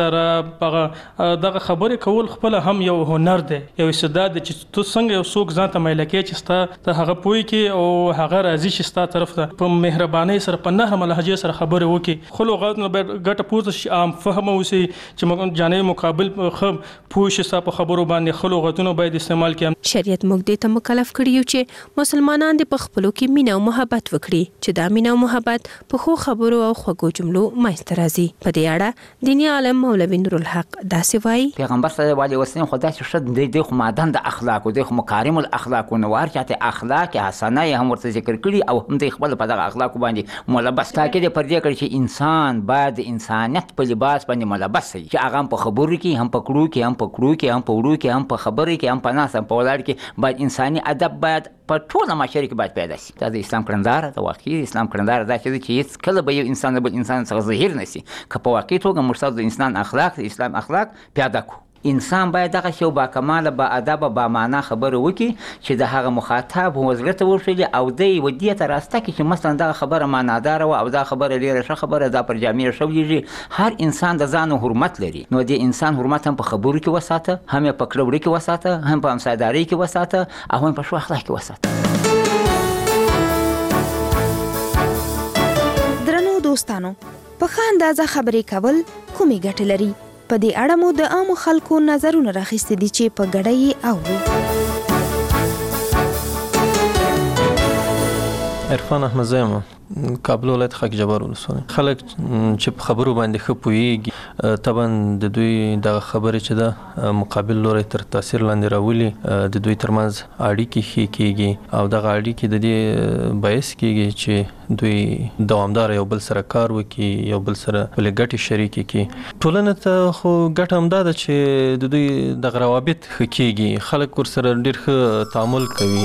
سره دغه خبرې کول خپل هم یو هنر دی یو استعداد دی چې تو څنګه یو څوک ځان ته مایله کوي چې ته هغه پوي کې او هغه راځي چې ستا طرف ته په مهربانۍ سره په نرمه لهجې سره خبرې وکړي. خو لغاتونه باید ګټه پورته شي عام فهم اوسي چې جانب مقابل پوه شي ستا په خبرو باندې ښه لغتونه باید استعمال کړي. شریعت موږ دې ته مکلف کړي یو چې مسلمانان دې په خپلو کې مینه او محبت وکړي چې دا مینه او محبت په ښو خبرو او خوږو جملو منځته راځي. په دې اړه دیني عالم مولوي نورالحق داسې وایي پیغمبر صلی الله علیه وسلم خو داسې ښه دی خو معدن د اخلاقو دی خو مکارم الاخلاق نو هر چاته اخلاق حسنه یې هم ورته ذکر کړي او هم د خپل په دغه اخلاقو باندې ملبس تاکید پر دې کړي چې انسان باید د انسانیت په لباس باندې ملبس شي چې هغه په خبرو کې هم په کړو کې هم په کړو کې هم په وړو کې هم په خبرو کې هم په ناس هم په ولاړ کې باید انساني ادب باید په ټوله معاشره کې باید پیدا شي. دا د اسلام کړنداره د واقعي اسلام کړنداره دا چې هیڅ کله به یو انسان د بل انسان څخه ظاهر نه شي که په واقعي توګه موږ د انسان اخلاق د اسلام اخلاق پیدا کړو. انسان باید دغه شی با کماله با ادب با معنا خبره وکړي چې د هغه مخاطب وزګر ته ورشي او د ودیه ته راسته کې چې مثلا دغه خبره معنادار او دا خبره ډیره ښه خبره دا پر جامع شویږي. هر انسان د ځان حرمت لري نو د انسان حرمت هم په خبرو کې وساته هم په کړوړې کې وساته هم په همسایداري کې وساته او هم په ښو اخلاق کې وساته. درنو دوستانو په ښه اندازه خبرې کول کومې ګټې لري؟ په دې اړه مو د عامو خلکو نظرونه راخیستي دي چې په ګډه یې اورو. عرفان احمدزی یم. کابل ولایت خاک جبار ولسوالۍ خلک چې په خبرو باندې ښه پوهېږي طبعا د دوی دغه خبرې چې ده مقابل لوری تر تاثیر لاندې راولي د دوی ترمنځ اړیکې ښې کېږي او دغه اړیکې د دې باعث کېږي چې دوی دوامدار یو بل سره کار وکړي یو بل سره خپلې ګټې شریکې کړي ټولنې ته خو ګټه همدا ده چې د دوی دغه روابط ښه کېږي خلک ورسره ډېر ښه تعامل کوي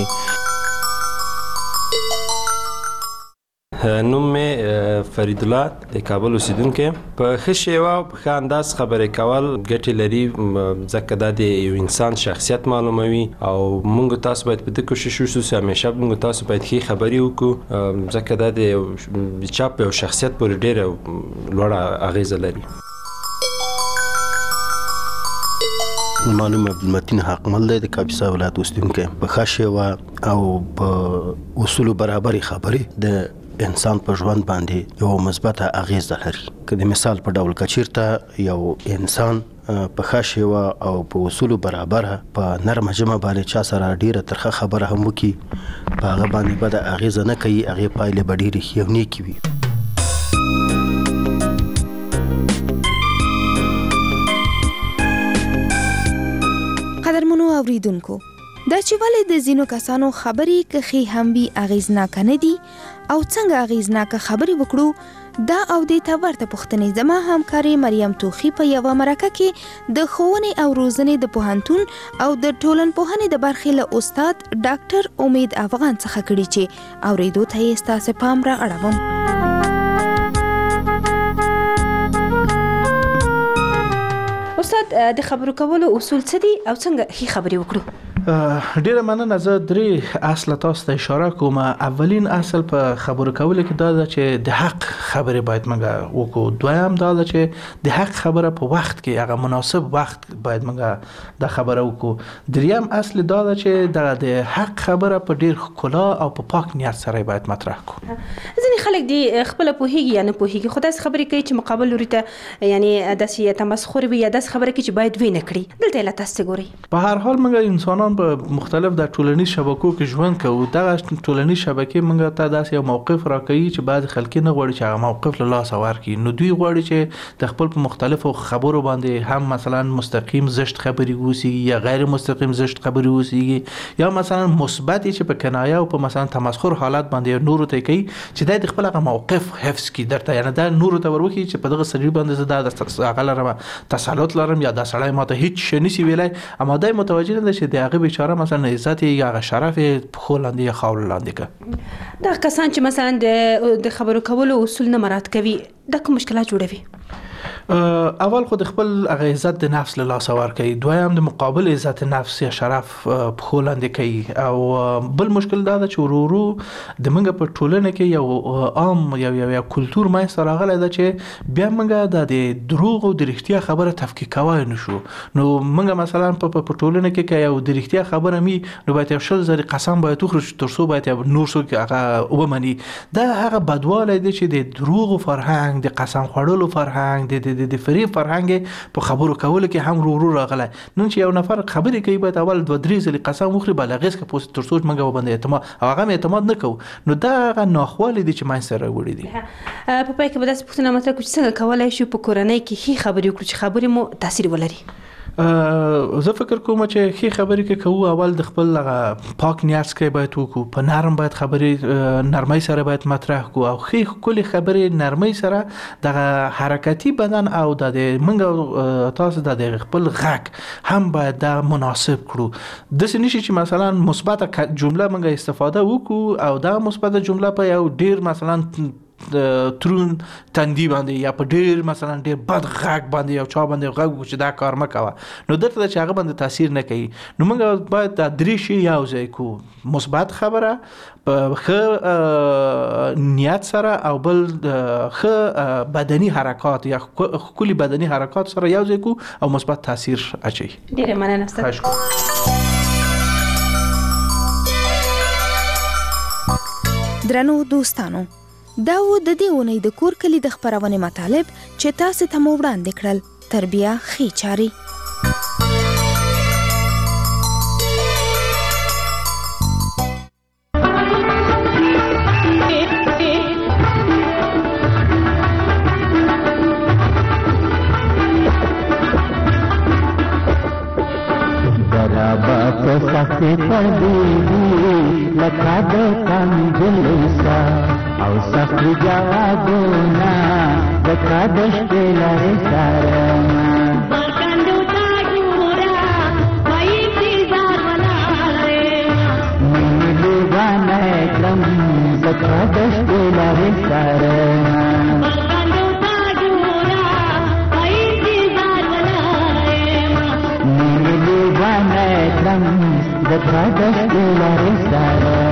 نوم مې فرید الله د کابل اوسیدونکی په ښه شیوه او په ښه انداز خبرې کول ګټې لري ځکه دا د یو انسان شخصیت معلوموي او موږ تاسو باید په دې کوشش وشو چې همیشه موږ تاسو باید ښې خبرې وکړو ځکه دا د چا په یو شخصیت پورې ډېره لوړه اغیزه لري ما نوم عبدالمتین حقمل دی د کاپیسا ولایت اوسیدونکی په ښه شیوه او په اصولو برابرې خبرې د انسان په ژوند باندې یو مثبته اغیزه لري که د مثال په ډول که چیرته یو انسان په ښه شیوه او په اصولو برابره په نرمه ژبه باندې چا سره ډیره ترخه خبره هم وکړي په هغه باندې بده اغیزه نه کوي هغې پایلې به ډېرې ښې او نیکې وي قدرمنو اوریدونکو دا چې ولې د ځینو کسانو خبرې که ښې هم وي اغیزناکه نه دي او څنګه اغیزناکه خبرې وکړو دا او دې ته ورته پوښتنې زما همکارې مریم توخي په یوه مرکه کې د ښوونې او روزنې د پوهنتون او د ټولنپوهنې د برخې له استاد ډاکټر امید افغان څخه کړي چې اوریدو ته یې ستاسې پام را اړوم استاد د خبرو کولو اصول څه دي او څنګه ښې خبرې وکړو ډیره مننه زه درې اصل تاسو ته اشاره کوم اولین اصل په خبرو کولو کې دا ده چې د حق خبرې باید موږ وکړو دویم دا ده چې د حق خبره په وخت کې هغه مناسب وخت باید موږ دا خبره وکړو دریم اصل دا ده چې د حق خبره په ډیر ښکلا او په پاک نیت سره باید مطرح کړو ځینې خلک دي خپل پوهیږي یا نه پوهیږي خو داسې خبرې کوي چې مقابل لوري ته یعنی داسې تمسخر وي یا داسې خبره کوي چې باید وی نه کړي دلته لا تاسو ګوري په هر حال موږ انسانان په مختلف د ټولنیز شبکو کې ژوند کوو دغه ټولنیز شبکې موږ ته داسې یو موقف راکوي چې بعض خلک نه غواړي چې هغه موقف له لاسه ورکړي نو دوی غواړي چې د خپل په مختلفو خبرو باندې هم مثلا مستقیم زشت خبرې ووسیږي یا غیر مستقیم زشت خبرې ووسیږي یا مثلا مثبت چې په کنایه او په مثلا تمسخر حالت باندې نورو ته کوي چې د خپل هغه موقف حفظ کړي درته یعنی دا نورو ته وروکي چې په دغه سړي باندې زه د هغه لرم تسلط لرم یا دا سړی ماته هیڅ شي نشي ویلی اما دا متوجه نه چې د هغه بیچاره مثلا عزت یا شرف خو لاندې یا خاور لاندې کا دا کسان چې مثلا د خبرو کولو اصول نه مراعات کوي دا کوم مشکلات جوړوي اول خو د خپل هغه عزت د نفس له لاسه ورکوي دویم د مقابل عزت نفس یا شرف پښو لاندې کوي او بل مشکل دا ده چې ورو د موږ په ټولنه کې یو عام یو کلتور منځته راغلی ده چې بیا موږ د دروغ او د رښتیا خبره تفکیک کوای نشو نو موږ مثلا په ټولنه کې که یو د رښتیا خبره می نو باید یو شل زره قسم باید وخورو تر څو باید نور څوک هغه ومني دا هغه بدوالی دی چې د دروغ فرهنګ د قسم خوړلو فرهنګ د فریب فرهنګ په خبرو کولو کې هم ورو راغلی نن چې یو نفر خبرې کوي باید اول 2-3 ځلې قسم وخوري بلغیس کې پوسټ تر څو موږ باندې اعتماد او هغه اعتماد نه کوو نو دا هغه ناخوالې دي چې ما سره وړي دي په پای کې به داسې پوښتنه مطرح کړو چې څنګه کولای شو په کورنۍ کې ښې خبرې وکړو چې خبرې مو تاثیر ولري زه فکر کوم چې ښې خبرې کې کوو اول د خپل پاک نیت څخه باید وکړو په نرم باید خبرې نرمۍ سره باید مطرح کړو او ښې ښکلې خبرې نرمۍ سره د حرکتي بدن او د موږ تاسو د خپل غږ هم باید دا مناسب کړو داسې نشي چې مثلا مثبت جمله موږ استفاده وکړو او دا مثبت جمله په یو ډیر مثلا ترون تندی باندې یا په ډیر مثلا ډیر بد غږ باندې یو چا باندې غږ چې دا کار مکوه نو درته چې هغه باندې تاثیر نه کوي نو موږ باید د درې شی یو ځای کو مثبت خبره په ښه نیت سره او بل ښه بدني حرکات یا ښکلي بدني حرکات سره یو ځای کو او مثبت تاثیر اچي ډیره مننه استاد درنو دوستانو دا و د دې اونۍ د کور کلي د خپرونې مطالب چې تاسو ته مو وړاندې کړل تر بیا ښې چارې بابا پسخت پدیدی لکا دکم جلسا او سخت جوابونا لکا دشت لر سارما بلکندو تا جورا ویتی زار ولاره من دیوانا اکرم لکا دشت لر سارما the brothers will are